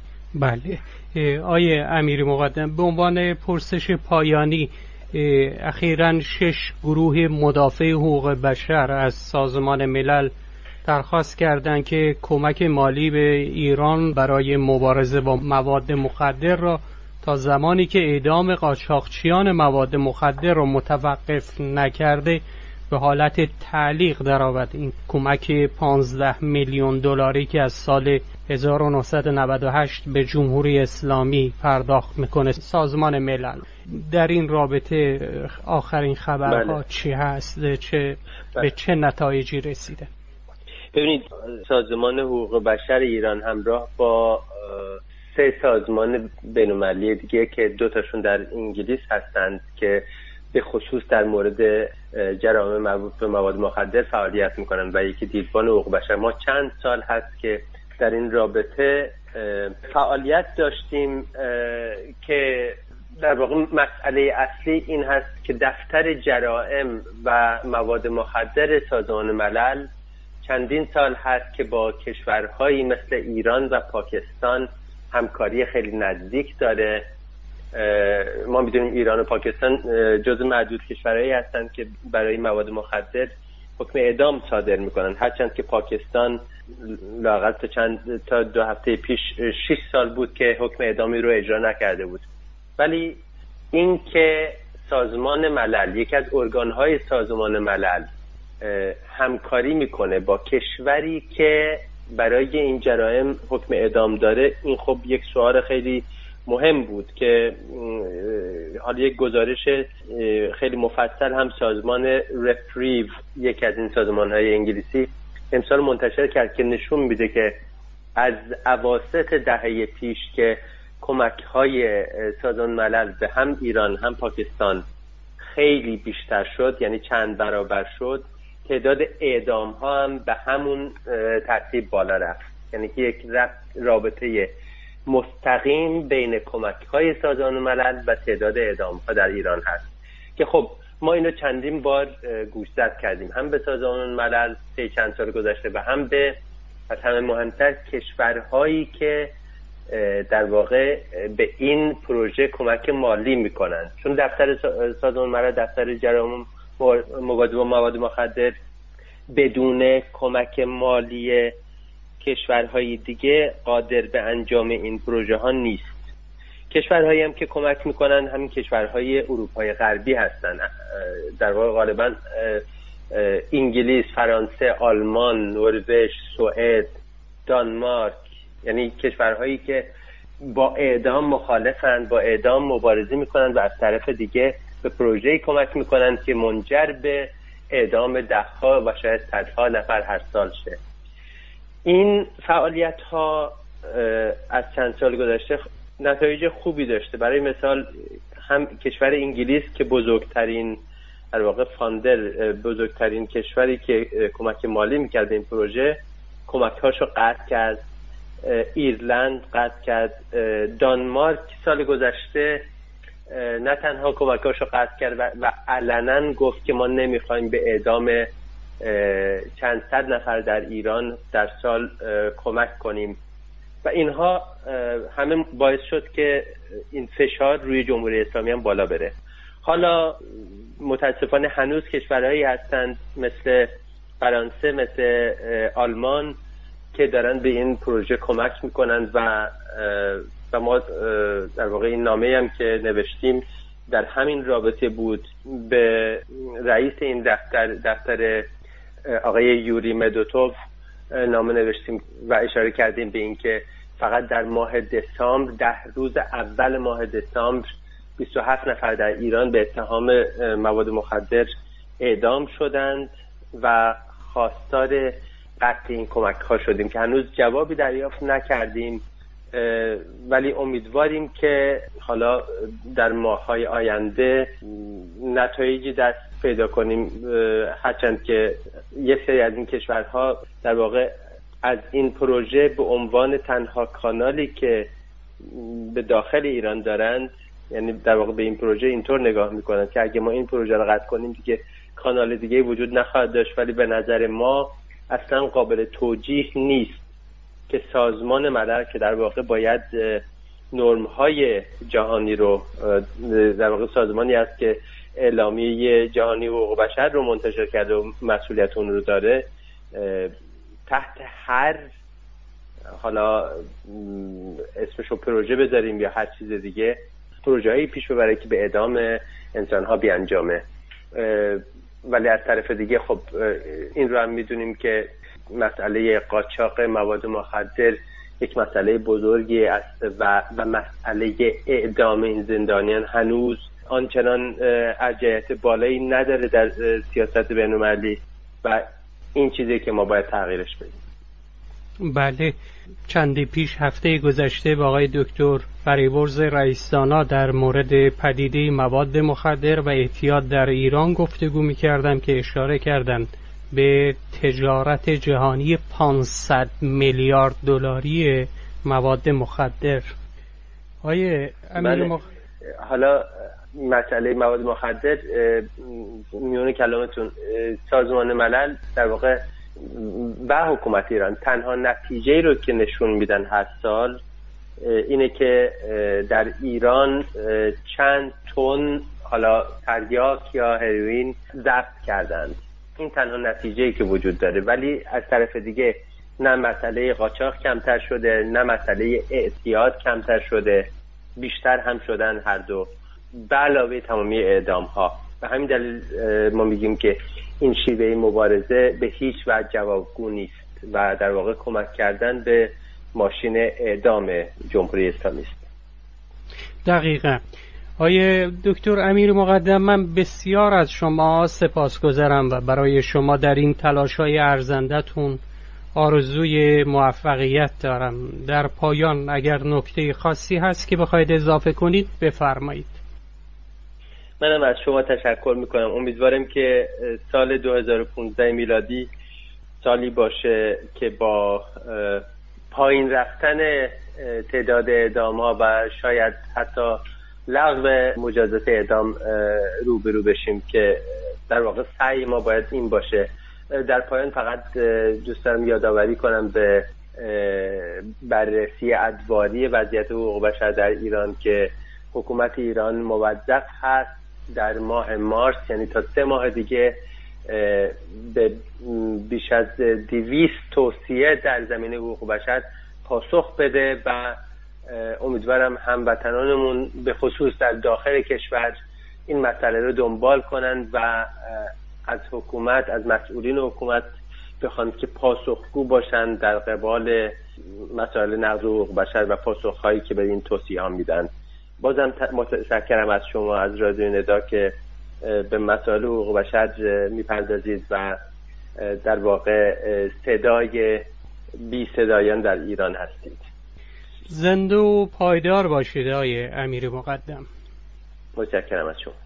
بله آیه امیری مقدم، به عنوان پرسش پایانی، اخیراً 6 گروه مدافع حقوق بشر از سازمان ملل درخواست کردند که کمک مالی به ایران برای مبارزه با مواد مخدر را تا زمانی که اعدام قاچاقچیان مواد مخدر را متوقف نکرده به حالت تعلیق درآورد. این کمک 15 میلیون دلاری که از سال 1998 به جمهوری اسلامی پرداخت میکنه سازمان ملل. در این رابطه آخرین خبرها چی هست؟ به چه نتایجی رسیده؟ ببینید سازمان حقوق بشر ایران همراه با 3 سازمان بین‌المللی دیگه که 2 تاشون در انگلیس هستند که به خصوص در مورد جرائم مربوط به مواد مخدر فعالیت میکنن و یکی دیدبان حقوق بشر، ما چند سال هست که در این رابطه فعالیت داشتیم که در واقع مسئله اصلی این هست که دفتر جرائم و مواد مخدر سازمان ملل چندین سال هست که با کشورهایی مثل ایران و پاکستان همکاری خیلی نزدیک داره. ما میدونیم ایران و پاکستان جزو معدود کشورهایی هستند که برای مواد مخدر حکم اعدام صادر میکنن، هرچند که پاکستان لااقل تا 2 هفته پیش 6 سال بود که حکم اعدامی رو اجرا نکرده بود. ولی این که سازمان ملل، یکی از ارگانهای سازمان ملل همکاری میکنه با کشوری که برای این جرائم حکم اعدام داره، این خب یک سوال خیلی مهم بود که حالا یک گزارش خیلی مفصل هم سازمان رپریو، یک از این سازمان‌های انگلیسی، امسال منتشر کرد که نشون میده که از اواسط دهه پیش که کمک‌های سازمان ملل به هم ایران هم پاکستان خیلی بیشتر شد، یعنی چند برابر شد، تعداد اعدام ها هم به همون ترتیب بالا رفت. یعنی که یک رابطه مستقیم بین کمک‌های سازمان ملل و تعداد اعدام‌ها در ایران هست که خب ما اینو چندین بار گوشزد کردیم، هم به سازمان ملل طی چند سال گذشته و هم به از همه مهمتر کشورهایی که در واقع به این پروژه کمک مالی میکنن، چون دفتر سازمان ملل، دفتر جرائم مبادله با مواد مخدر بدون کمک مالی کشورهای دیگه قادر به انجام این پروژه ها نیست. کشورهایی هم که کمک میکنن همین کشورهای اروپای غربی هستن، در واقع غالبا انگلیس، فرانسه، آلمان، نروژ، سوئد، دانمارک، یعنی کشورهایی که با اعدام مخالفن، با اعدام مبارزه میکنن و از طرف دیگه به پروژه‌ای کمک میکنن که منجر به اعدام ده‌ها و شاید صدها نفر هر سال شه. این فعالیت ها از چند سال گذشته نتایج خوبی داشته. برای مثال هم کشور انگلیس که بزرگترین در واقع فاندر، بزرگترین کشوری که کمک مالی میکرد به این پروژه، کمک‌هاشو قطع کرد. ایرلند قطع کرد. دانمارک سال گذشته نه تنها کمک‌هاشو قطع کرد و علنا گفت که ما نمیخوایم به اعدام چند صد نفر در ایران در سال کمک کنیم و اینها همه باعث شد که این فشار روی جمهوری اسلامی هم بالا بره. حالا متاسفانه هنوز کشورهایی هستند مثل فرانسه، مثل آلمان که دارن به این پروژه کمک میکنند و ما در واقع این نامه هم که نوشتیم در همین رابطه بود. به رئیس این دفتر آقای یوری مدوتوف نامه نوشتیم و اشاره کردیم به این که فقط در ماه دسامبر، 10 روز اول ماه دسامبر 27 نفر در ایران به اتهام مواد مخدر اعدام شدند و خواستار قطع این کمک ها شدیم که هنوز جوابی دریافت نکردیم، ولی امیدواریم که حالا در ماه‌های آینده نتایجی دست پیدا کنیم، هرچند که یک سری از این کشورها در واقع از این پروژه به عنوان تنها کانالی که به داخل ایران دارند، یعنی در واقع به این پروژه اینطور نگاه میکنن که اگه ما این پروژه رو قطع کنیم دیگه کانال دیگه وجود نخواهد داشت. ولی به نظر ما اصلا قابل توجیه نیست که سازمان ملل که در واقع باید نرم‌های جهانی رو، در واقع سازمانی است که اعلامیه جهانی حقوق بشر رو منتشر کرده و مسئولیت اون رو داره، تحت هر حالا اسمشو پروژه بذاریم یا هر چیز دیگه پروژه‌ای پیش ببره که به اعدام انسان‌ها بیانجامه. ولی از طرف دیگه خب این رو هم میدونیم که مسئله قاچاق مواد مخدر یک مسئله بزرگی است و مسئله اعدام این زندانیان هنوز آنچنان ارجحیت بالایی نداره در سیاست بین‌المللی و این چیزی که ما باید تغییرش بدیم. بله، چندی پیش هفته گذشته با آقای دکتر فریبرز رئیس‌دانا در مورد پدیده مواد مخدر و اعتیاد در ایران گفتگو می‌کردم که اشاره کردند به تجارت جهانی 500 میلیارد دلاری مواد مخدر. آیه امیر حالا مسئله مواد مخدر میونه کلامتون، سازمان ملل در واقع و حکومت ایران تنها نتیجه‌ای رو که نشون میدن هر سال اینه که در ایران چند تن حالا تریاک یا هروئین ضبط کردند. این تنها نتیجه‌ای که وجود داره، ولی از طرف دیگه نه مسئله قاچاق کمتر شده نه مسئله اعتیاد کمتر شده، بیشتر هم شدن هر دو، به علاوه تمامی اعدام‌ها. به همین دلیل ما میگیم که این شیوه مبارزه به هیچ وجه جوابگو نیست و در واقع کمک کردن به ماشین اعدام جمهوری اسلامی است. دقیقاً. آیه دکتر امیر مقدم، من بسیار از شما سپاسگزارم و برای شما در این تلاش‌های ارزنده‌تون آرزوی موفقیت دارم. در پایان اگر نکته خاصی هست که بخواید اضافه کنید بفرمایید. منم از شما تشکر میکنم. امیدوارم که سال 2015 میلادی سالی باشه که با پایین رفتن تعداد اعدام‌ها و شاید حتی لغو مجازات اعدام روبرو بشیم، که در واقع سعی ما باید این باشه. در پایان فقط دوست دارم یادآوری کنم به بررسی ادواری وضعیت حقوق بشر در ایران که حکومت ایران موظف هست در ماه مارس، یعنی تا 3 ماه دیگه، به بیش از 200 توصیه در زمینه حقوق بشر پاسخ بده و امیدوارم هموطنانمون به خصوص در داخل کشور این مسئله رو دنبال کنند و از حکومت، از مسئولین حکومت بخوان که پاسخگو باشند در قبال مسائل نقض حقوق بشر و پاسخهایی که به این توصیه ها میدن. بازم متشکرم از شما، از رادیو ندا، که به مسائل حقوق بشر میپردازید و در واقع صدای بی صدایان در ایران هستید. زنده و پایدار باشید آقای امیر مقدم. متشکرم از شما.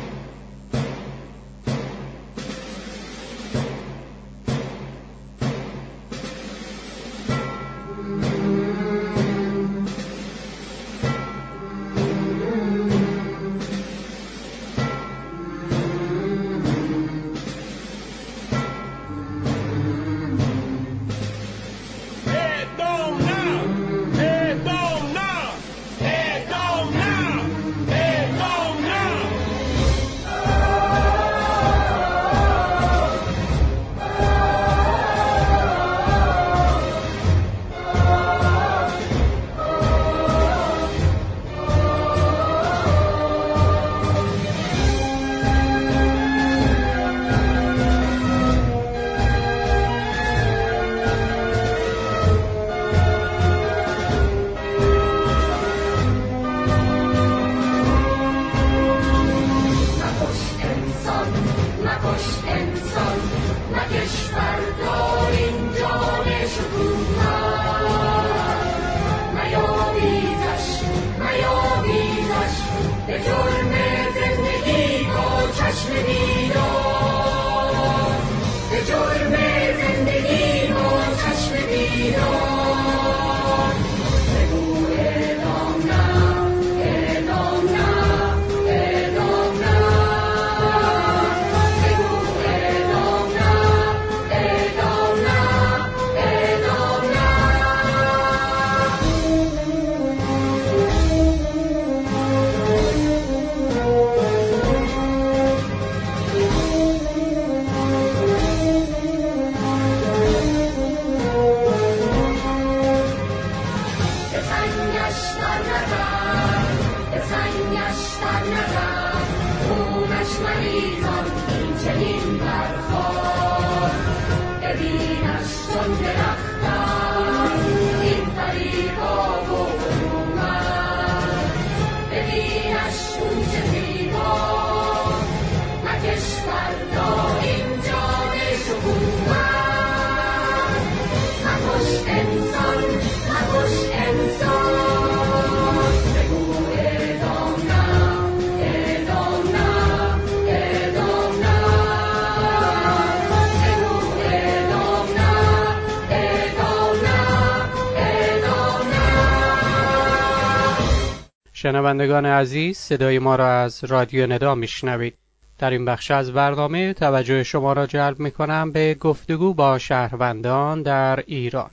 شنوندگان عزیز، صدای ما را از رادیو ندا میشنوید. در این بخش از برنامه توجه شما را جلب میکنم به گفتگو با شهروندان در ایران.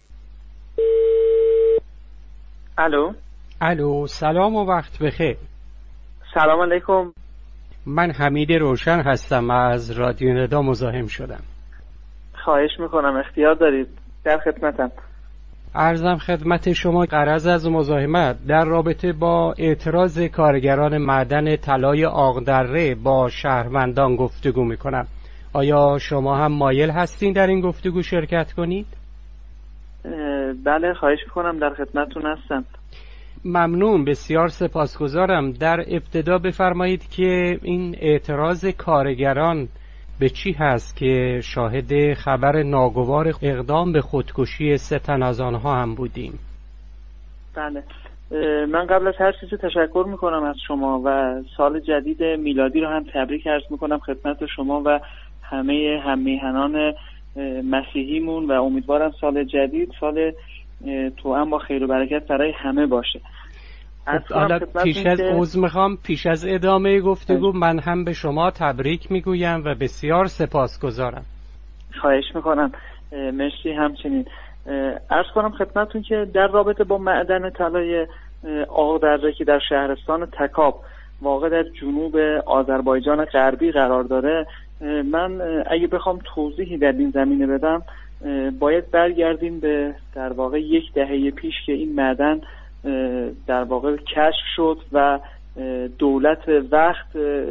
الو، سلام و وقت بخیر. سلام علیکم. من حمید روشن هستم، از رادیو ندا مزاحم شدم. خواهش میکنم، اختیار دارید، در خدمتم. عرضم خدمت شما غرض از مزاحمت در رابطه با اعتراض کارگران معدن طلای آقدره با شهروندان گفتگو میکنم. آیا شما هم مایل هستین در این گفتگو شرکت کنید؟ بله، خواهش میکنم، در خدمتتون هستم. ممنون، بسیار سپاسگزارم. در ابتدا بفرمایید که این اعتراض کارگران به چی هست که شاهد خبر ناگوار اقدام به خودکشی 3 تن از آنها هم بودیم؟ بله، من قبل از هر چیزی تشکر میکنم از شما و سال جدید میلادی رو هم تبریک عرض میکنم خدمت شما و همه هم‌میهنان مسیحیمون و امیدوارم سال جدید سال توأم با خیر و برکت برای همه باشه. حالا پیش از ادامه گفتگو من هم به شما تبریک میگویم و بسیار سپاسگزارم. خواهش میکنم، مرسی همچنین. عرض کنم خدمتتون که در رابطه با معدن طلای آقدره که در شهرستان تکاب واقع در جنوب آذربایجان غربی قرار داره، من اگه بخوام توضیحی در این زمینه بدم باید برگردیم به در واقع 1 دهه پیش که این معدن در واقع کشف شد و دولت وقت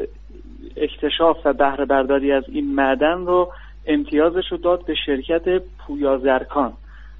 اکتشاف و بهره برداری از این معدن رو امتیازش رو داد به شرکت پویا زرکان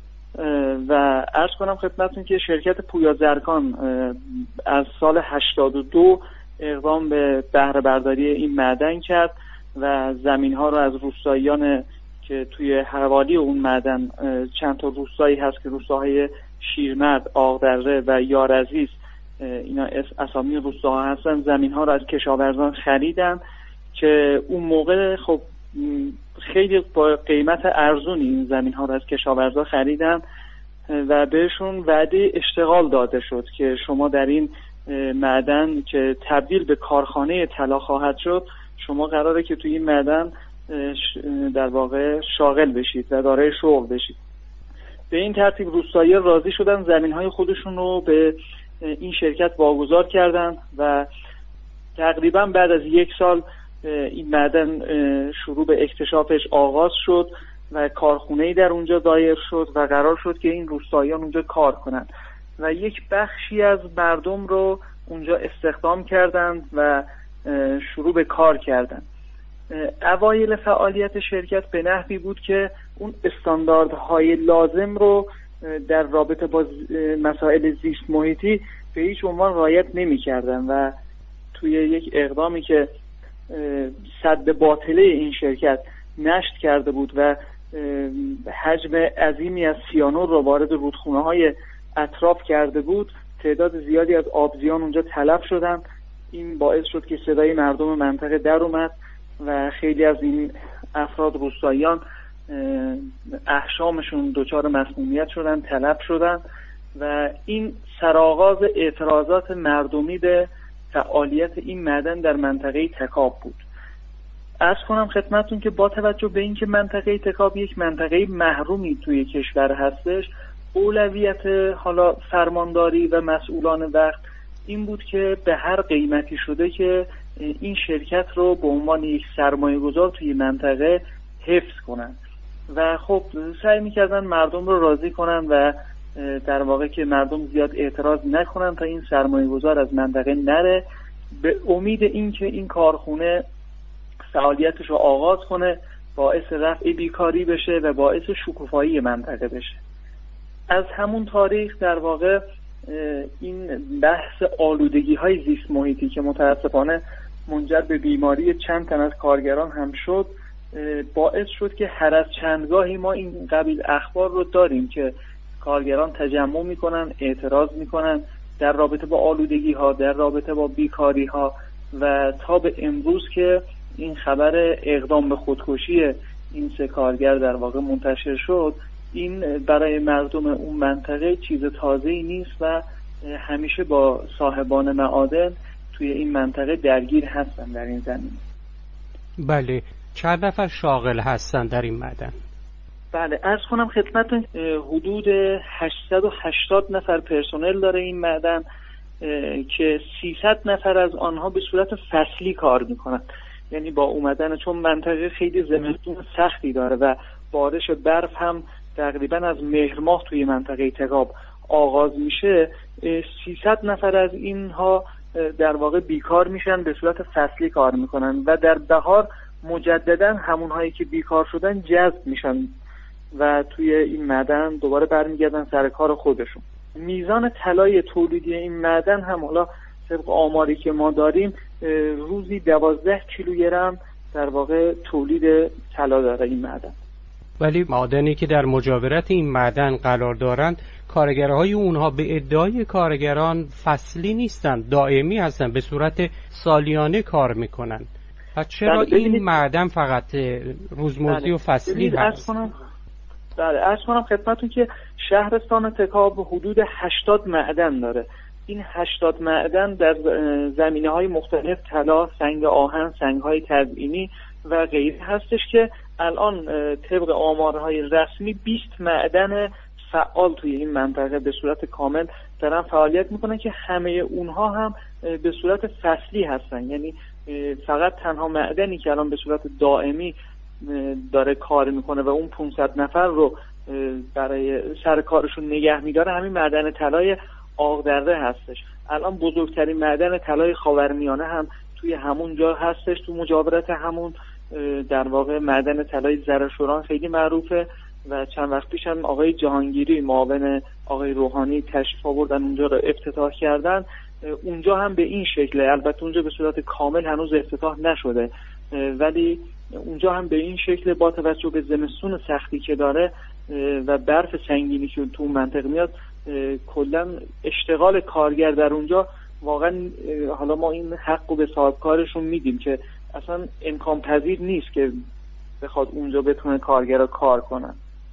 و عرض کنم خدمتتون که شرکت پویا زرکان از سال 82 اقدام به بهره برداری این معدن کرد و زمین‌ها رو از روستاییان که توی حوالی اون معدن چند تا روستایی هست که روستاهای شیرمرد، آقدره و یارعزیز، اینا اسامی روستاها هستن، زمین‌ها رو از کشاورزان خریدن که اون موقع خب خیلی با قیمت ارزونی این زمین‌ها رو از کشاورزان خریدن و بهشون وعده اشتغال داده شد که شما در این معدن که تبدیل به کارخانه طلا خواهد شد، شما قراره که توی این معدن در واقع شاغل بشید و دارای شغل بشید. به این ترتیب روستایی‌ها راضی شدن زمین‌های خودشون رو به این شرکت واگذار کردن و تقریبا بعد از 1 سال این معدن شروع به اکتشافش آغاز شد و کارخونه‌ای در اونجا دایر شد و قرار شد که این روستاییان اونجا کار کنن و یک بخشی از مردم رو اونجا استخدام کردند و شروع به کار کردند. اوایل فعالیت شرکت به نحوی بود که اون استانداردهای لازم رو در رابطه با مسائل زیست محیطی به هیچ عنوان رعایت نمی‌کردن و توی یک اقدامی که سد باطله این شرکت نشت کرده بود و حجم عظیمی از سیانور رو وارد رودخونه‌های اطراف کرده بود، تعداد زیادی از آبزیان اونجا تلف شدن. این باعث شد که صدای مردم منطقه در اومد و خیلی از این افراد روستاییان احشامشون دچار مسمومیت شدن، تلف شدن و این سرآغاز اعتراضات مردمی به فعالیت این معدن در منطقه تکاب بود. عرض کنم خدمتتون که با توجه به اینکه منطقه تکاب یک منطقه محرومی توی کشور هستش، اولویت حالا فرمانداری و مسئولان وقت این بود که به هر قیمتی شده که این شرکت رو به عنوان یک سرمایه‌گذار توی منطقه حفظ کنن و خب سعی می‌کردن مردم رو راضی کنن و در واقع که مردم زیاد اعتراض نکنن تا این سرمایه‌گذار از منطقه نره، به امید اینکه این کارخونه فعالیتش رو آغاز کنه، باعث رفع بیکاری بشه و باعث شکوفایی منطقه بشه. از همون تاریخ در واقع این بحث آلودگی‌های زیست محیطی که متاسفانه منجر به بیماری چند تن از کارگران هم شد، باعث شد که هر از چندگاهی ما این قبیل اخبار رو داریم که کارگران تجمع میکنن، اعتراض میکنن در رابطه با آلودگی‌ها، در رابطه با بیکاری‌ها و تا به امروز که این خبر اقدام به خودکشی این 3 کارگر در واقع منتشر شد، این برای مردم اون منطقه چیز تازه‌ای نیست و همیشه با صاحبان معادن توی این منطقه درگیر هستن در این زمینه. بله، چند نفر شاغل هستن در این معدن؟ بله، عرض کنم خدمتتون حدود 880 نفر پرسنل داره این معدن که 300 نفر از آنها به صورت فصلی کار میکنن. یعنی با اومدن، چون منطقه خیلی زمستون سختی داره و بارش برف هم تقریبا از مهر ماه توی منطقه تکاب آغاز میشه، 300 نفر از اینها در واقع بیکار میشن، به صورت فصلی کار میکنن و در بهار مجددا همونهایی که بیکار شدن جذب میشن و توی این معدن دوباره برمیگردن سر کار خودشون. میزان طلای تولیدی این معدن هم حالا طبق آماری که ما داریم روزی 12 کیلوگرم در واقع تولید طلا داره این معدن. ولی معادنی که در مجاورت این معدن قرار دارند، کارگرهای اونها به ادعای کارگران فصلی نیستند، دائمی هستند، به صورت سالیانه کار میکنن. و چرا این معدن فقط روزمزدی و فصلی هست؟ بله، عرض کنم خدمتتون که شهرستان تکاب حدود 80 معدن داره. این 80 معدن در زمینه‌های مختلف، طلا، سنگ آهن، سنگ‌های تزئینی و غیره هستش که الان طبق آمارهای رسمی 20 معدن فعال توی این منطقه به صورت کامل دارن فعالیت میکنن که همه اونها هم به صورت فصلی هستن. یعنی فقط تنها معدنی که الان به صورت دائمی داره کار میکنه و اون 500 نفر رو برای سر کارشون نگه میداره همین معدن طلای آقدرده هستش. الان بزرگترین معدن طلای خاورمیانه هم توی همون جا هستش، تو مجاورت همون در واقع معدن طلای زرشوران خیلی معروفه و چند وقت پیش هم آقای جهانگیری معاون آقای روحانی تشریف آوردن اونجا رو افتتاح کردن. اونجا هم به این شکله، البته اونجا به صورت کامل هنوز افتتاح نشده، ولی اونجا هم به این شکل با توجه به زمستون سختی که داره و برف سنگینی که تو منطقه میاد، کلا اشتغال کارگر در اونجا واقعا حالا ما این حقو به صاحبکارشون میدیم که اصلا امکان پذیر نیست که بخواد اونجا بتونه کارگرها کار کنن.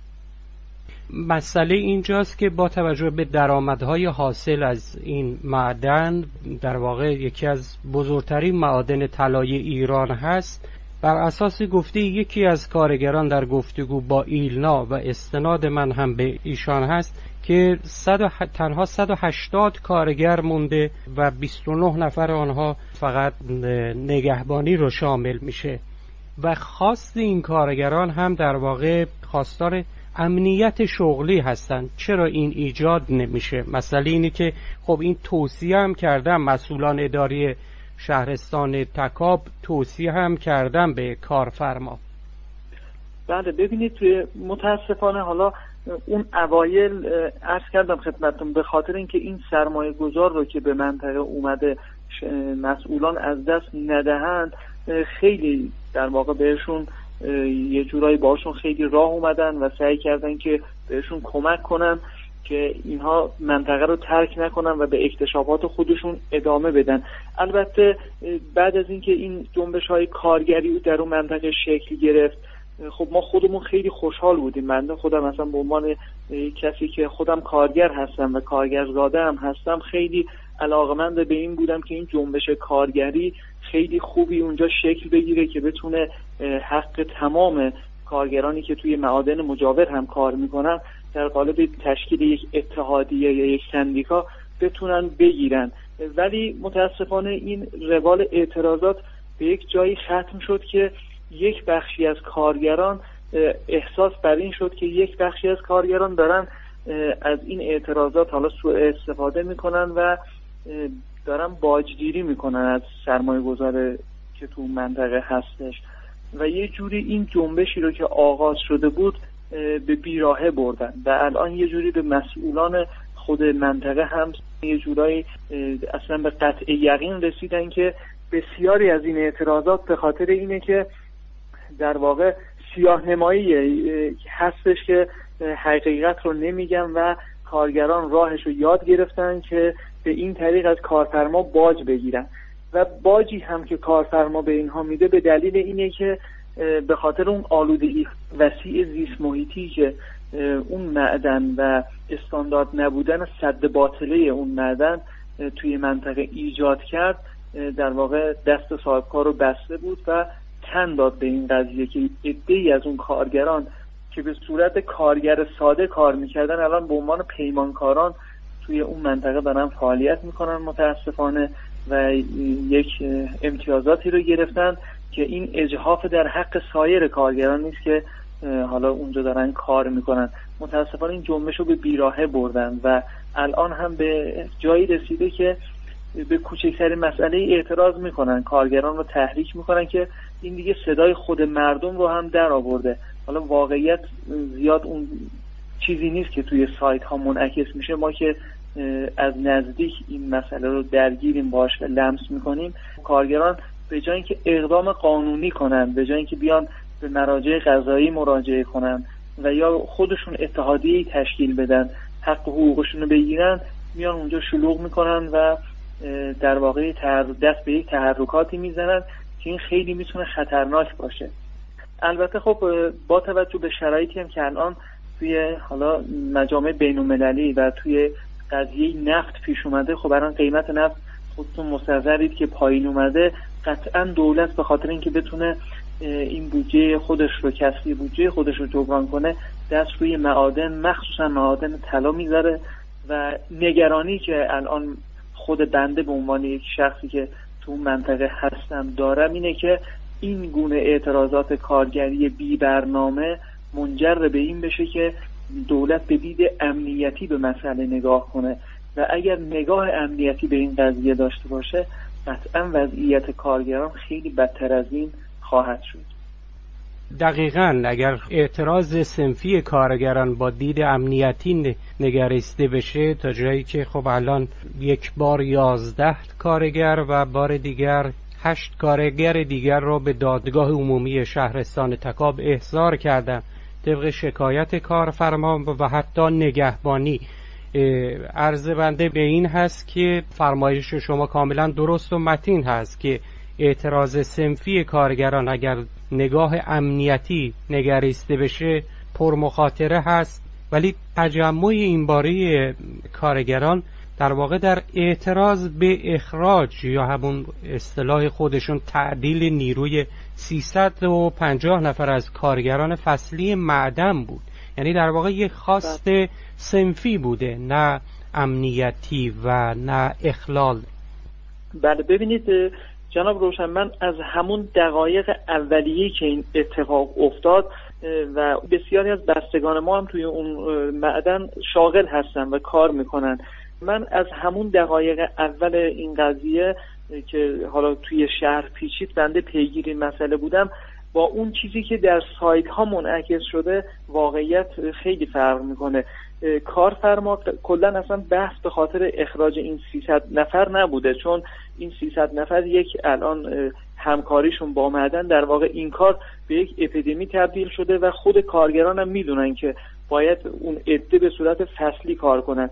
مسئله اینجاست که با توجه به درآمدهای حاصل از این معدن، در واقع یکی از بزرگترین معادن طلای ایران هست، بر اساس گفته یکی از کارگران در گفتگو با ایلنا و استناد من هم به ایشان هست که تنها 180 کارگر مونده و 29 نفر آنها فقط نگهبانی رو شامل میشه و خواست این کارگران هم در واقع خواستار امنیت شغلی هستند. چرا این ایجاد نمیشه؟ مسئله اینه که خب این توصیه هم کردن مسئولان اداری شهرستان تکاب، توصیه هم کردن به کارفرما. بله ببینید توی متاسفانه حالا اون اوایل عرض کردم خدمتتون به خاطر اینکه این سرمایه گذار رو که به منطقه اومده مسئولان از دست ندهند، خیلی در واقع بهشون یه جورایی باشون خیلی راه اومدن و سعی کردن که بهشون کمک کنن که اینها منطقه رو ترک نکنن و به اکتشافات خودشون ادامه بدن. البته بعد از اینکه این جنبش‌های کارگری در اون منطقه شکل گرفت، خب ما خودمون خیلی خوشحال بودیم. من خودم مثلا به عنوان کسی که خودم کارگر هستم و کارگرزاده هم هستم خیلی علاقمند به این بودم که این جنبش کارگری خیلی خوبی اونجا شکل بگیره که بتونه حق تمام کارگرانی که توی معادن مجاور هم کار میکنن در قالب تشکیل یک اتحادیه یا یک سندیکا بتونن بگیرن. ولی متاسفانه این روال اعتراضات به یک جایی ختم شد که یک بخشی از کارگران احساس بر این شد که یک بخشی از کارگران دارن از این اعتراضات حالا سوء استفاده میکنن و دارن باجگیری میکنن از سرمایه گذار که تو منطقه هستش و یه جوری این جنبشی رو که آغاز شده بود به بیراهه بردن و الان یه جوری به مسئولان خود منطقه هم یه جورایی اصلا به قطع یقین رسیدن که بسیاری از این اعتراضات به خاطر اینه که در واقع سیاه‌نمایی هستش که حقیقت رو نمیگن و کارگران راهش رو یاد گرفتن که به این طریق از کارفرما باج بگیرن و باجی هم که کارفرما به اینها میده به دلیل اینه که به خاطر اون آلودگی وسیع زیست محیطی که اون معدن و استاندارد نبودن سد باطله اون معدن توی منطقه ایجاد کرد، در واقع دست صاحبکار رو بسته بود و تن داد به این قضیه که عده‌ای از اون کارگران که به صورت کارگر ساده کار میکردن الان به عنوان پیمانکاران توی اون منطقه دارن فعالیت میکنن متاسفانه و یک امتیازاتی رو گرفتن که این اجحاف در حق سایر کارگران نیست که حالا اونجا دارن کار میکنن. متاسفانه این جنبش رو به بیراهه بردن و الان هم به جایی رسیده که به کوچکترین مسئله اعتراض میکنن، کارگران رو تحریک میکنن که این دیگه صدای خود مردم رو هم در آورده. حالا واقعیت زیاد اون چیزی نیست که توی سایت ها منعکس میشه، ما که از نزدیک این مسئله رو درگیریم باش و لمس میکنیم. کارگران به جای اینکه اقدام قانونی کنن، به جای اینکه بیان به مراجع قضایی مراجعه کنن و یا خودشون اتحادیه‌ای تشکیل بدن حق حقوقشون رو بگیرن، میان اونجا شلوغ میکنن و در واقع دست به یک تحرکاتی میزنن که این خیلی میتونه خطرناک باشه. البته خب با توجه به شرایطی هم که الان توی حالا مجامع بین‌المللی و توی قضیه نفت پیش اومده، خب الان قیمت نفت خودتون مستحضرید که پایین اومده. قطعا دولت به خاطر اینکه بتونه این بودجه خودش رو کسری بودجه خودش رو جبران کنه دست روی معادن، مخصوصا معادن طلا میذاره و نگرانی که الان خود بنده به عنوان یک شخصی که تو اون منطقه هستم دارم اینه که این گونه اعتراضات کارگری بی برنامه منجر به این بشه که دولت به دید امنیتی به مسئله نگاه کنه و اگر نگاه امنیتی به این قضیه داشته باشه قطعا وضعیت کارگران خیلی بدتر از این خواهد شد. دقیقاً اگر اعتراض صنفی کارگران با دید امنیتی نگریسته بشه تا جایی که خب الان یک بار 11 کارگر و بار دیگر 8 کارگر دیگر را به دادگاه عمومی شهرستان تکاب احضار کردن طبق شکایت کارفرما و حتی نگهبانی. عرض بنده به این هست که فرمایش شما کاملا درست و متین هست که اعتراض صنفی کارگران اگر نگاه امنیتی نگریسته بشه پرمخاطره هست، ولی تجمع این باره کارگران در واقع در اعتراض به اخراج یا همون اصطلاح خودشون تعدیل نیروی 350 نفر از کارگران فصلی معدن بود. یعنی در واقع یک خواست صنفی بوده، نه امنیتی و نه اخلال. بله ببینید جناب روشن، من از همون دقایق اولیه که این اتفاق افتاد و بسیاری از بستگان ما هم توی اون معدن شاغل هستن و کار میکنن، من از همون دقایق اول این قضیه که حالا توی شهر پیچید بنده پیگیر این مسئله بودم، با اون چیزی که در سایت ها منعکس شده واقعیت خیلی فرق میکنه. کارفرما کلا اصلا بحث به خاطر اخراج این 300 نفر نبوده، چون این 300 نفر یک الان همکاریشون با معدن در واقع این کار به یک اپیدمی تبدیل شده و خود کارگران هم میدونن که باید اون عده به صورت فصلی کار کنن.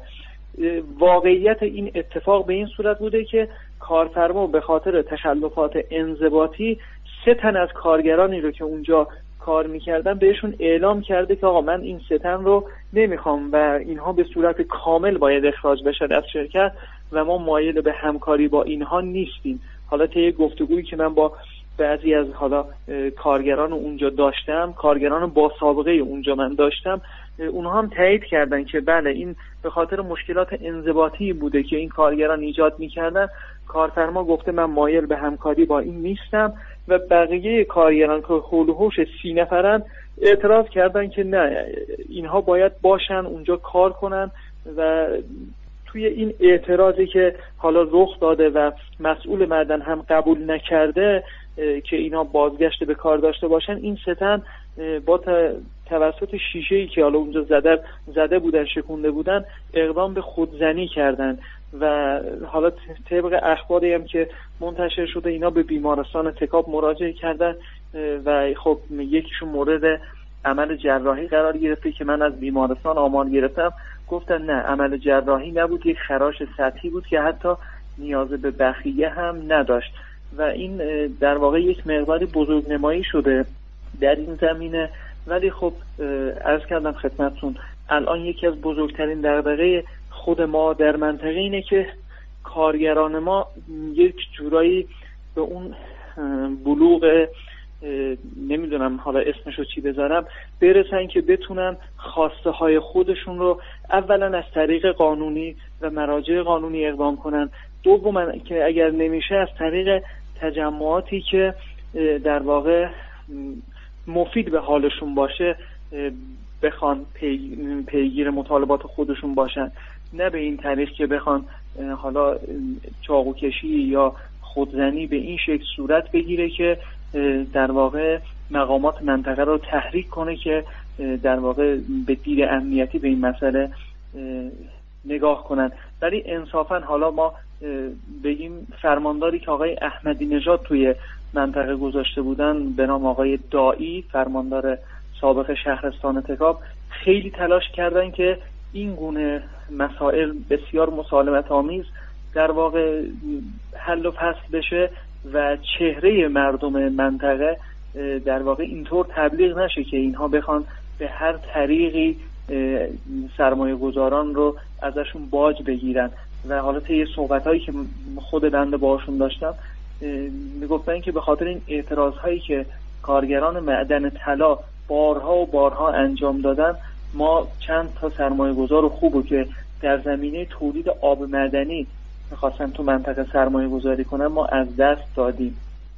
واقعیت این اتفاق به این صورت بوده که کارفرما به خاطر تخلفات انضباطی 3 تن از کارگرانی رو که اونجا کار میکردن بهشون اعلام کرده که آقا من این 3 تن رو نمیخوام و اینها به صورت کامل باید اخراج بشن از شرکت و ما مایل به همکاری با اینها نیستیم. حالا طی گفتگویی که من با بعضی از حالا کارگران اونجا داشتم، کارگران با سابقه اونجا من داشتم، اونها هم تایید کردن که بله این به خاطر مشکلات انضباطی بوده که این کارگران ایجاد میکردن. کارفرما گفته من مایل به همکاری با این نیستم و بقیه کارگران که حول و حوش 30 نفرن اعتراض کردن که نه اینها باید باشن اونجا کار کنن و توی این اعتراضی که حالا رخ داده و مسئول معدن هم قبول نکرده که اینا بازگشت به کار داشته باشن، این 3 تن با توسط شیشه‌ای که حالا اونجا زده بودن شکونده بودن اقدام به خودزنی کردن و حالا طبق اخباری هم که منتشر شده اینا به بیمارستان تکاب مراجعه کردن و خب یکیشون مورد عمل جراحی قرار گرفته که من از بیمارستان آمار گرفتم، گفتن نه عمل جراحی نبود، یک خراش سطحی بود که حتی نیاز به بخیه هم نداشت و این در واقع یک مقداری بزرگنمایی شده در این زمینه. ولی خب عرض کردم خدمتتون الان یکی از بزرگترین دغدغه خود ما در منطقه اینه که کارگران ما یک جورایی به اون بلوغ نمیدونم حالا اسمشو چی بذارم برسن که بتونن خواسته های خودشون رو اولا از طریق قانونی و مراجع قانونی اقدام کنن، دوما که اگر نمیشه از طریق تجمعاتی که در واقع مفید به حالشون باشه بخوان پیگیر مطالبات خودشون باشن، نه به این طریق که بخوان حالا چاقوکشی یا خودزنی به این شکل صورت بگیره که در واقع مقامات منطقه رو تحریک کنه که در واقع به دید امنیتی به این مسئله نگاه کنن. ولی انصافا حالا ما بگیم فرمانداری که آقای احمدی نژاد توی منطقه گذاشته بودن به نام آقای دایی، فرماندار سابق شهرستان تکاب، خیلی تلاش کردن که این گونه مسائل بسیار مسالمت آمیز در واقع حل و فصل بشه و چهره مردم منطقه در واقع اینطور تبلیغ نشه که اینها بخوان به هر طریقی سرمایه گذاران رو ازشون باج بگیرن. و حالا طی صحبت‌هایی که خود بنده باشون داشتم میگفتن که به خاطر این اعتراض‌هایی که کارگران معدن طلا بارها و بارها انجام دادن، ما چند تا سرمایه گذار خوبو که در زمینه تولید آب معدنی میخواستن تو منطقه سرمایه گذاری کنن ما از دست دادیم.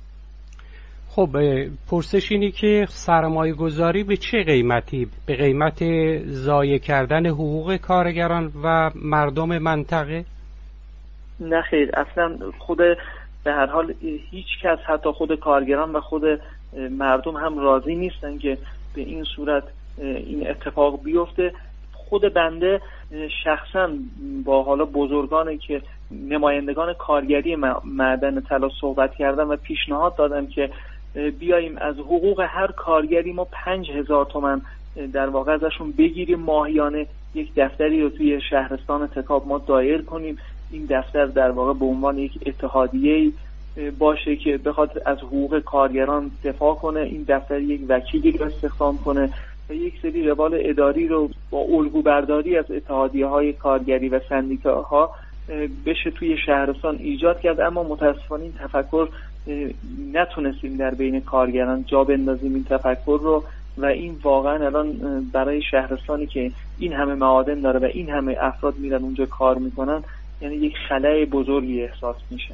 خب پرسش اینی که سرمایه گذاری به چه قیمتی؟ به قیمت ضایع کردن حقوق کارگران و مردم منطقه؟ نه خیر، اصلا خود به هر حال هیچ کس، حتی خود کارگران و خود مردم هم راضی نیستن که به این صورت این اتفاق بیفته. خود بنده شخصا با حالا بزرگانی که نمایندگان کارگری معدن طلا صحبت کردم و پیشنهاد دادم که بیاییم از حقوق هر کارگری ما 5,000 تومان در واقع ازشون بگیریم ماهیانه، یک دفتری رو توی شهرستان تکاب ما دایر کنیم. این دفتر در واقع به عنوان یک اتحادیه باشه که بخواد از حقوق کارگران دفاع کنه. این دفتر یک وکیلی رو استخدام کنه و یک سری روال اداری رو با الگو برداری از اتحادیه‌های کارگری و سندیکاها بشه توی شهرستان ایجاد کرد. اما متاسفانه این تفکر نتونستیم در بین کارگران جا بندازیم این تفکر رو و این واقعا الان برای شهرستانی که این همه معادن داره و این همه افراد میرن اونجا کار میکنن، یعنی یک خلأ بزرگی احساس میشه.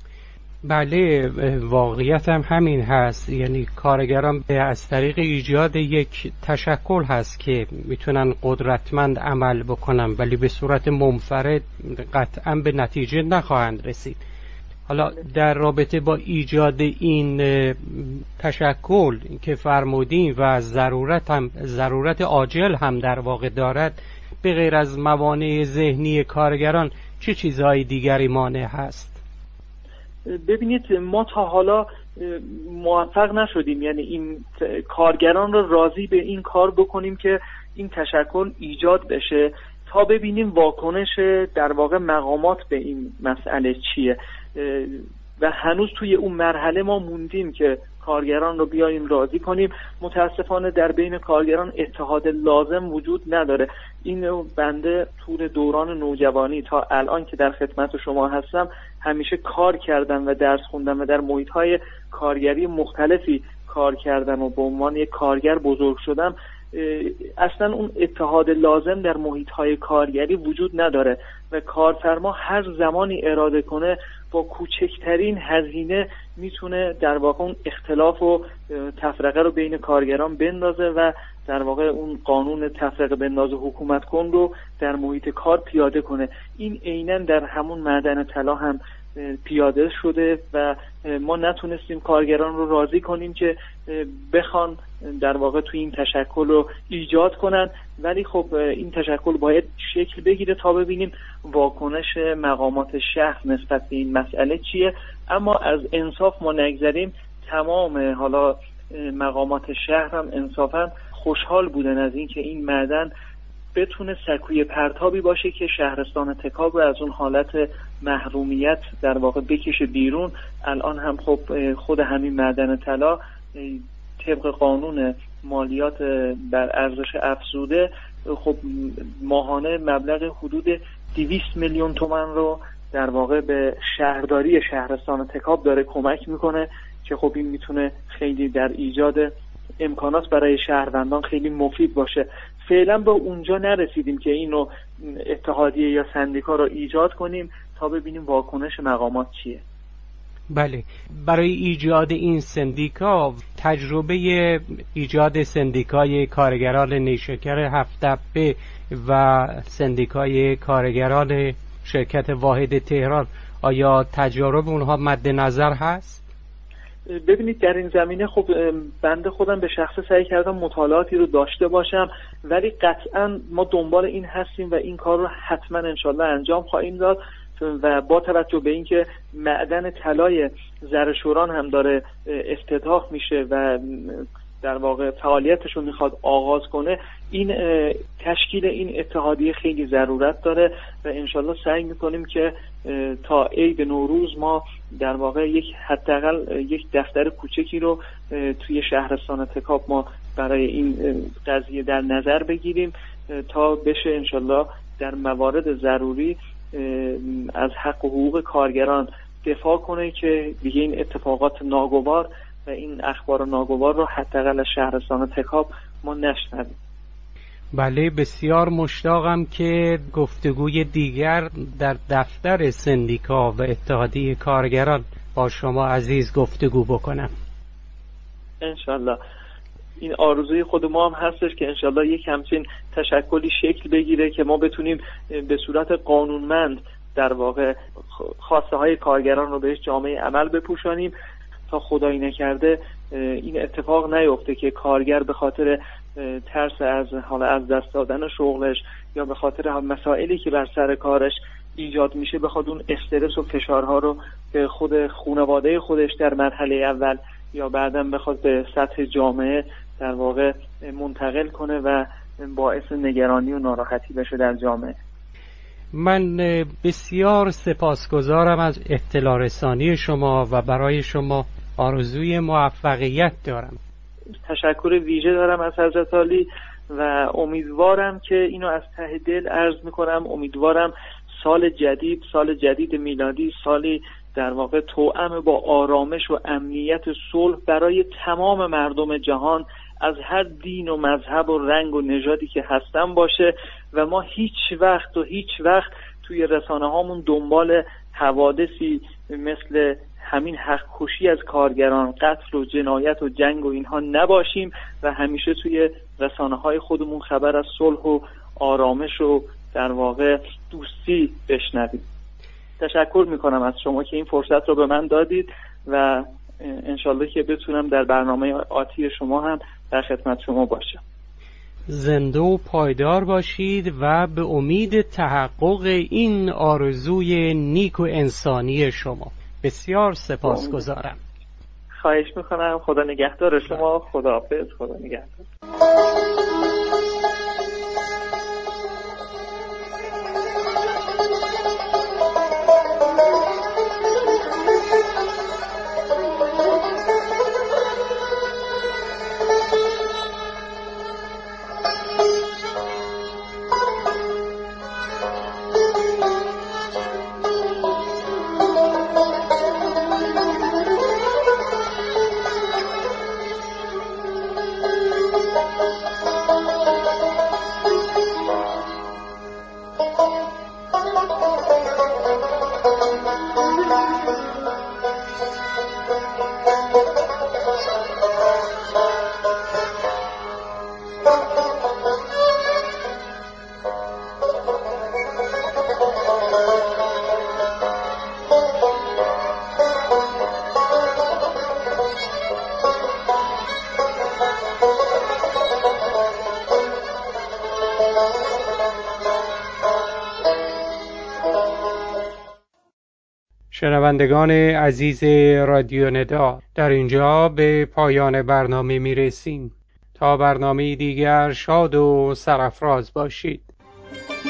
بله، واقعیت هم همین هست. یعنی کارگران از طریق ایجاد یک تشکل هست که میتونن قدرتمند عمل بکنن، ولی به صورت منفرد قطعا به نتیجه نخواهند رسید. حالا در رابطه با ایجاد این تشکل که فرمودین و ضرورت عاجل هم در واقع دارد، به غیر از موانع ذهنی کارگران چه چیزهای دیگری مانع هست؟ ببینید، ما تا حالا موفق نشدیم یعنی این کارگران رو راضی به این کار بکنیم که این تشکل ایجاد بشه تا ببینیم واکنش در واقع مقامات به این مسئله چیه و هنوز توی اون مرحله ما موندیم که کارگران رو بیاییم راضی کنیم. متاسفانه در بین کارگران اتحاد لازم وجود نداره. این بنده طول دوران نوجوانی تا الان که در خدمت شما هستم همیشه کار کردم و درس خوندم و در محیط‌های کارگری مختلفی کار کردم و به عنوان یک کارگر بزرگ شدم. اصلا اون اتحاد لازم در محیط‌های کارگری وجود نداره و کارفرما هر زمانی اراده کنه با کوچکترین هزینه میتونه در واقع اون اختلاف و تفرقه رو بین کارگران بندازه و در واقع اون قانون تفرقه بنداز حکومت کن رو در محیط کار پیاده کنه. این عیناً در همون معدن طلا هم پیاده شده و ما نتونستیم کارگران رو راضی کنیم که بخوان در واقع توی این تشکل رو ایجاد کنن، ولی خب این تشکل باید شکل بگیره تا ببینیم واکنش مقامات شهر نسبت به این مسئله چیه. اما از انصاف ما نگذریم، تمام حالا مقامات شهر هم انصافا خوشحال بودن از این که این معدن بتونه سکوی پرتابی باشه که شهرستان تکاب رو از اون حالت محرومیت در واقع بکشه بیرون. الان هم خب خود همین معدن طلا طبق قانون مالیات بر ارزش افزوده خب ماهانه مبلغ حدود 200 میلیون تومان رو در واقع به شهرداری شهرستان تکاب داره کمک میکنه که خب این میتونه خیلی در ایجاد امکانات برای شهروندان خیلی مفید باشه. فعلا با اونجا نرسیدیم که اینو اتحادیه یا سندیکا رو ایجاد کنیم تا ببینیم واکنش مقامات چیه. بله، برای ایجاد این سندیکا تجربه ایجاد سندیکای کارگران نیشکر هفت‌دبه و سندیکای کارگران شرکت واحد تهران، آیا تجارب اونها مد نظر هست؟ ببینید، در این زمینه خب بنده خودم به شخصه سعی کردم مطالعاتی رو داشته باشم، ولی قطعا ما دنبال این هستیم و این کار رو حتما انشالله انجام خواهیم داد و با توجه به اینکه معدن طلای زرشوران هم داره افتتاح میشه و در واقع فعالیتش رو میخواد آغاز کنه، این تشکیل این اتحادیه خیلی ضرورت داره و انشالله سعی میکنیم که تا عید نوروز ما در واقع حداقل یک دفتر کوچکی رو توی شهرستان تکاب ما برای این قضیه در نظر بگیریم تا بشه انشالله در موارد ضروری از حق و حقوق کارگران دفاع کنه که دیگه این اتفاقات ناگوار و این اخبار ناگوار رو حداقل از شهرستان تکاب ما نشنویم. بله، بسیار مشتاقم که گفتگوی دیگر در دفتر سندیکا و اتحادیه کارگران با شما عزیز گفتگو بکنم. انشالله این آرزوی خود ما هم هستش که انشالله یک همچین تشکلی شکل بگیره که ما بتونیم به صورت قانونمند در واقع خواسته های کارگران رو بهش جامعه عمل بپوشانیم تا خدایی نکرده این اتفاق نیفته که کارگر به خاطر ترس از دست دادن شغلش یا به خاطر مسائلی که بر سر کارش ایجاد میشه بخواد اون استرس و فشارها رو به خود خانواده خودش در مرحله اول یا بعداً بخواد به سطح جامعه در واقع منتقل کنه و باعث نگرانی و ناراحتی بشه در جامعه. من بسیار سپاسگزارم از اطلاع رسانی شما و برای شما آرزوی موفقیت دارم. تشکر ویژه دارم از حضرت عالی و امیدوارم که اینو از ته دل عرض میکنم، امیدوارم سال جدید میلادی سالی در واقع توأم با آرامش و امنیت و صلح برای تمام مردم جهان از هر دین و مذهب و رنگ و نژادی که هستن باشه و ما هیچ وقت توی رسانه هامون دنبال حوادثی مثل همین حق کشی از کارگران، قتل و جنایت و جنگ و اینها نباشیم و همیشه توی رسانه های خودمون خبر از صلح و آرامش و در واقع دوستی بشنویم. تشکر میکنم از شما که این فرصت رو به من دادید و انشالله که بتونم در برنامه آتی شما هم در خدمت شما باشم. زنده و پایدار باشید و به امید تحقق این آرزوی نیک و انسانی شما. بسیار سپاسگزارم. خواهش میکنم. خدا نگهدار شما. خداحافظ. خدا نگهدار. شنوندگان عزیز رادیو ندا، در اینجا به پایان برنامه می رسیم. تا برنامه دیگر شاد و سرافراز باشید.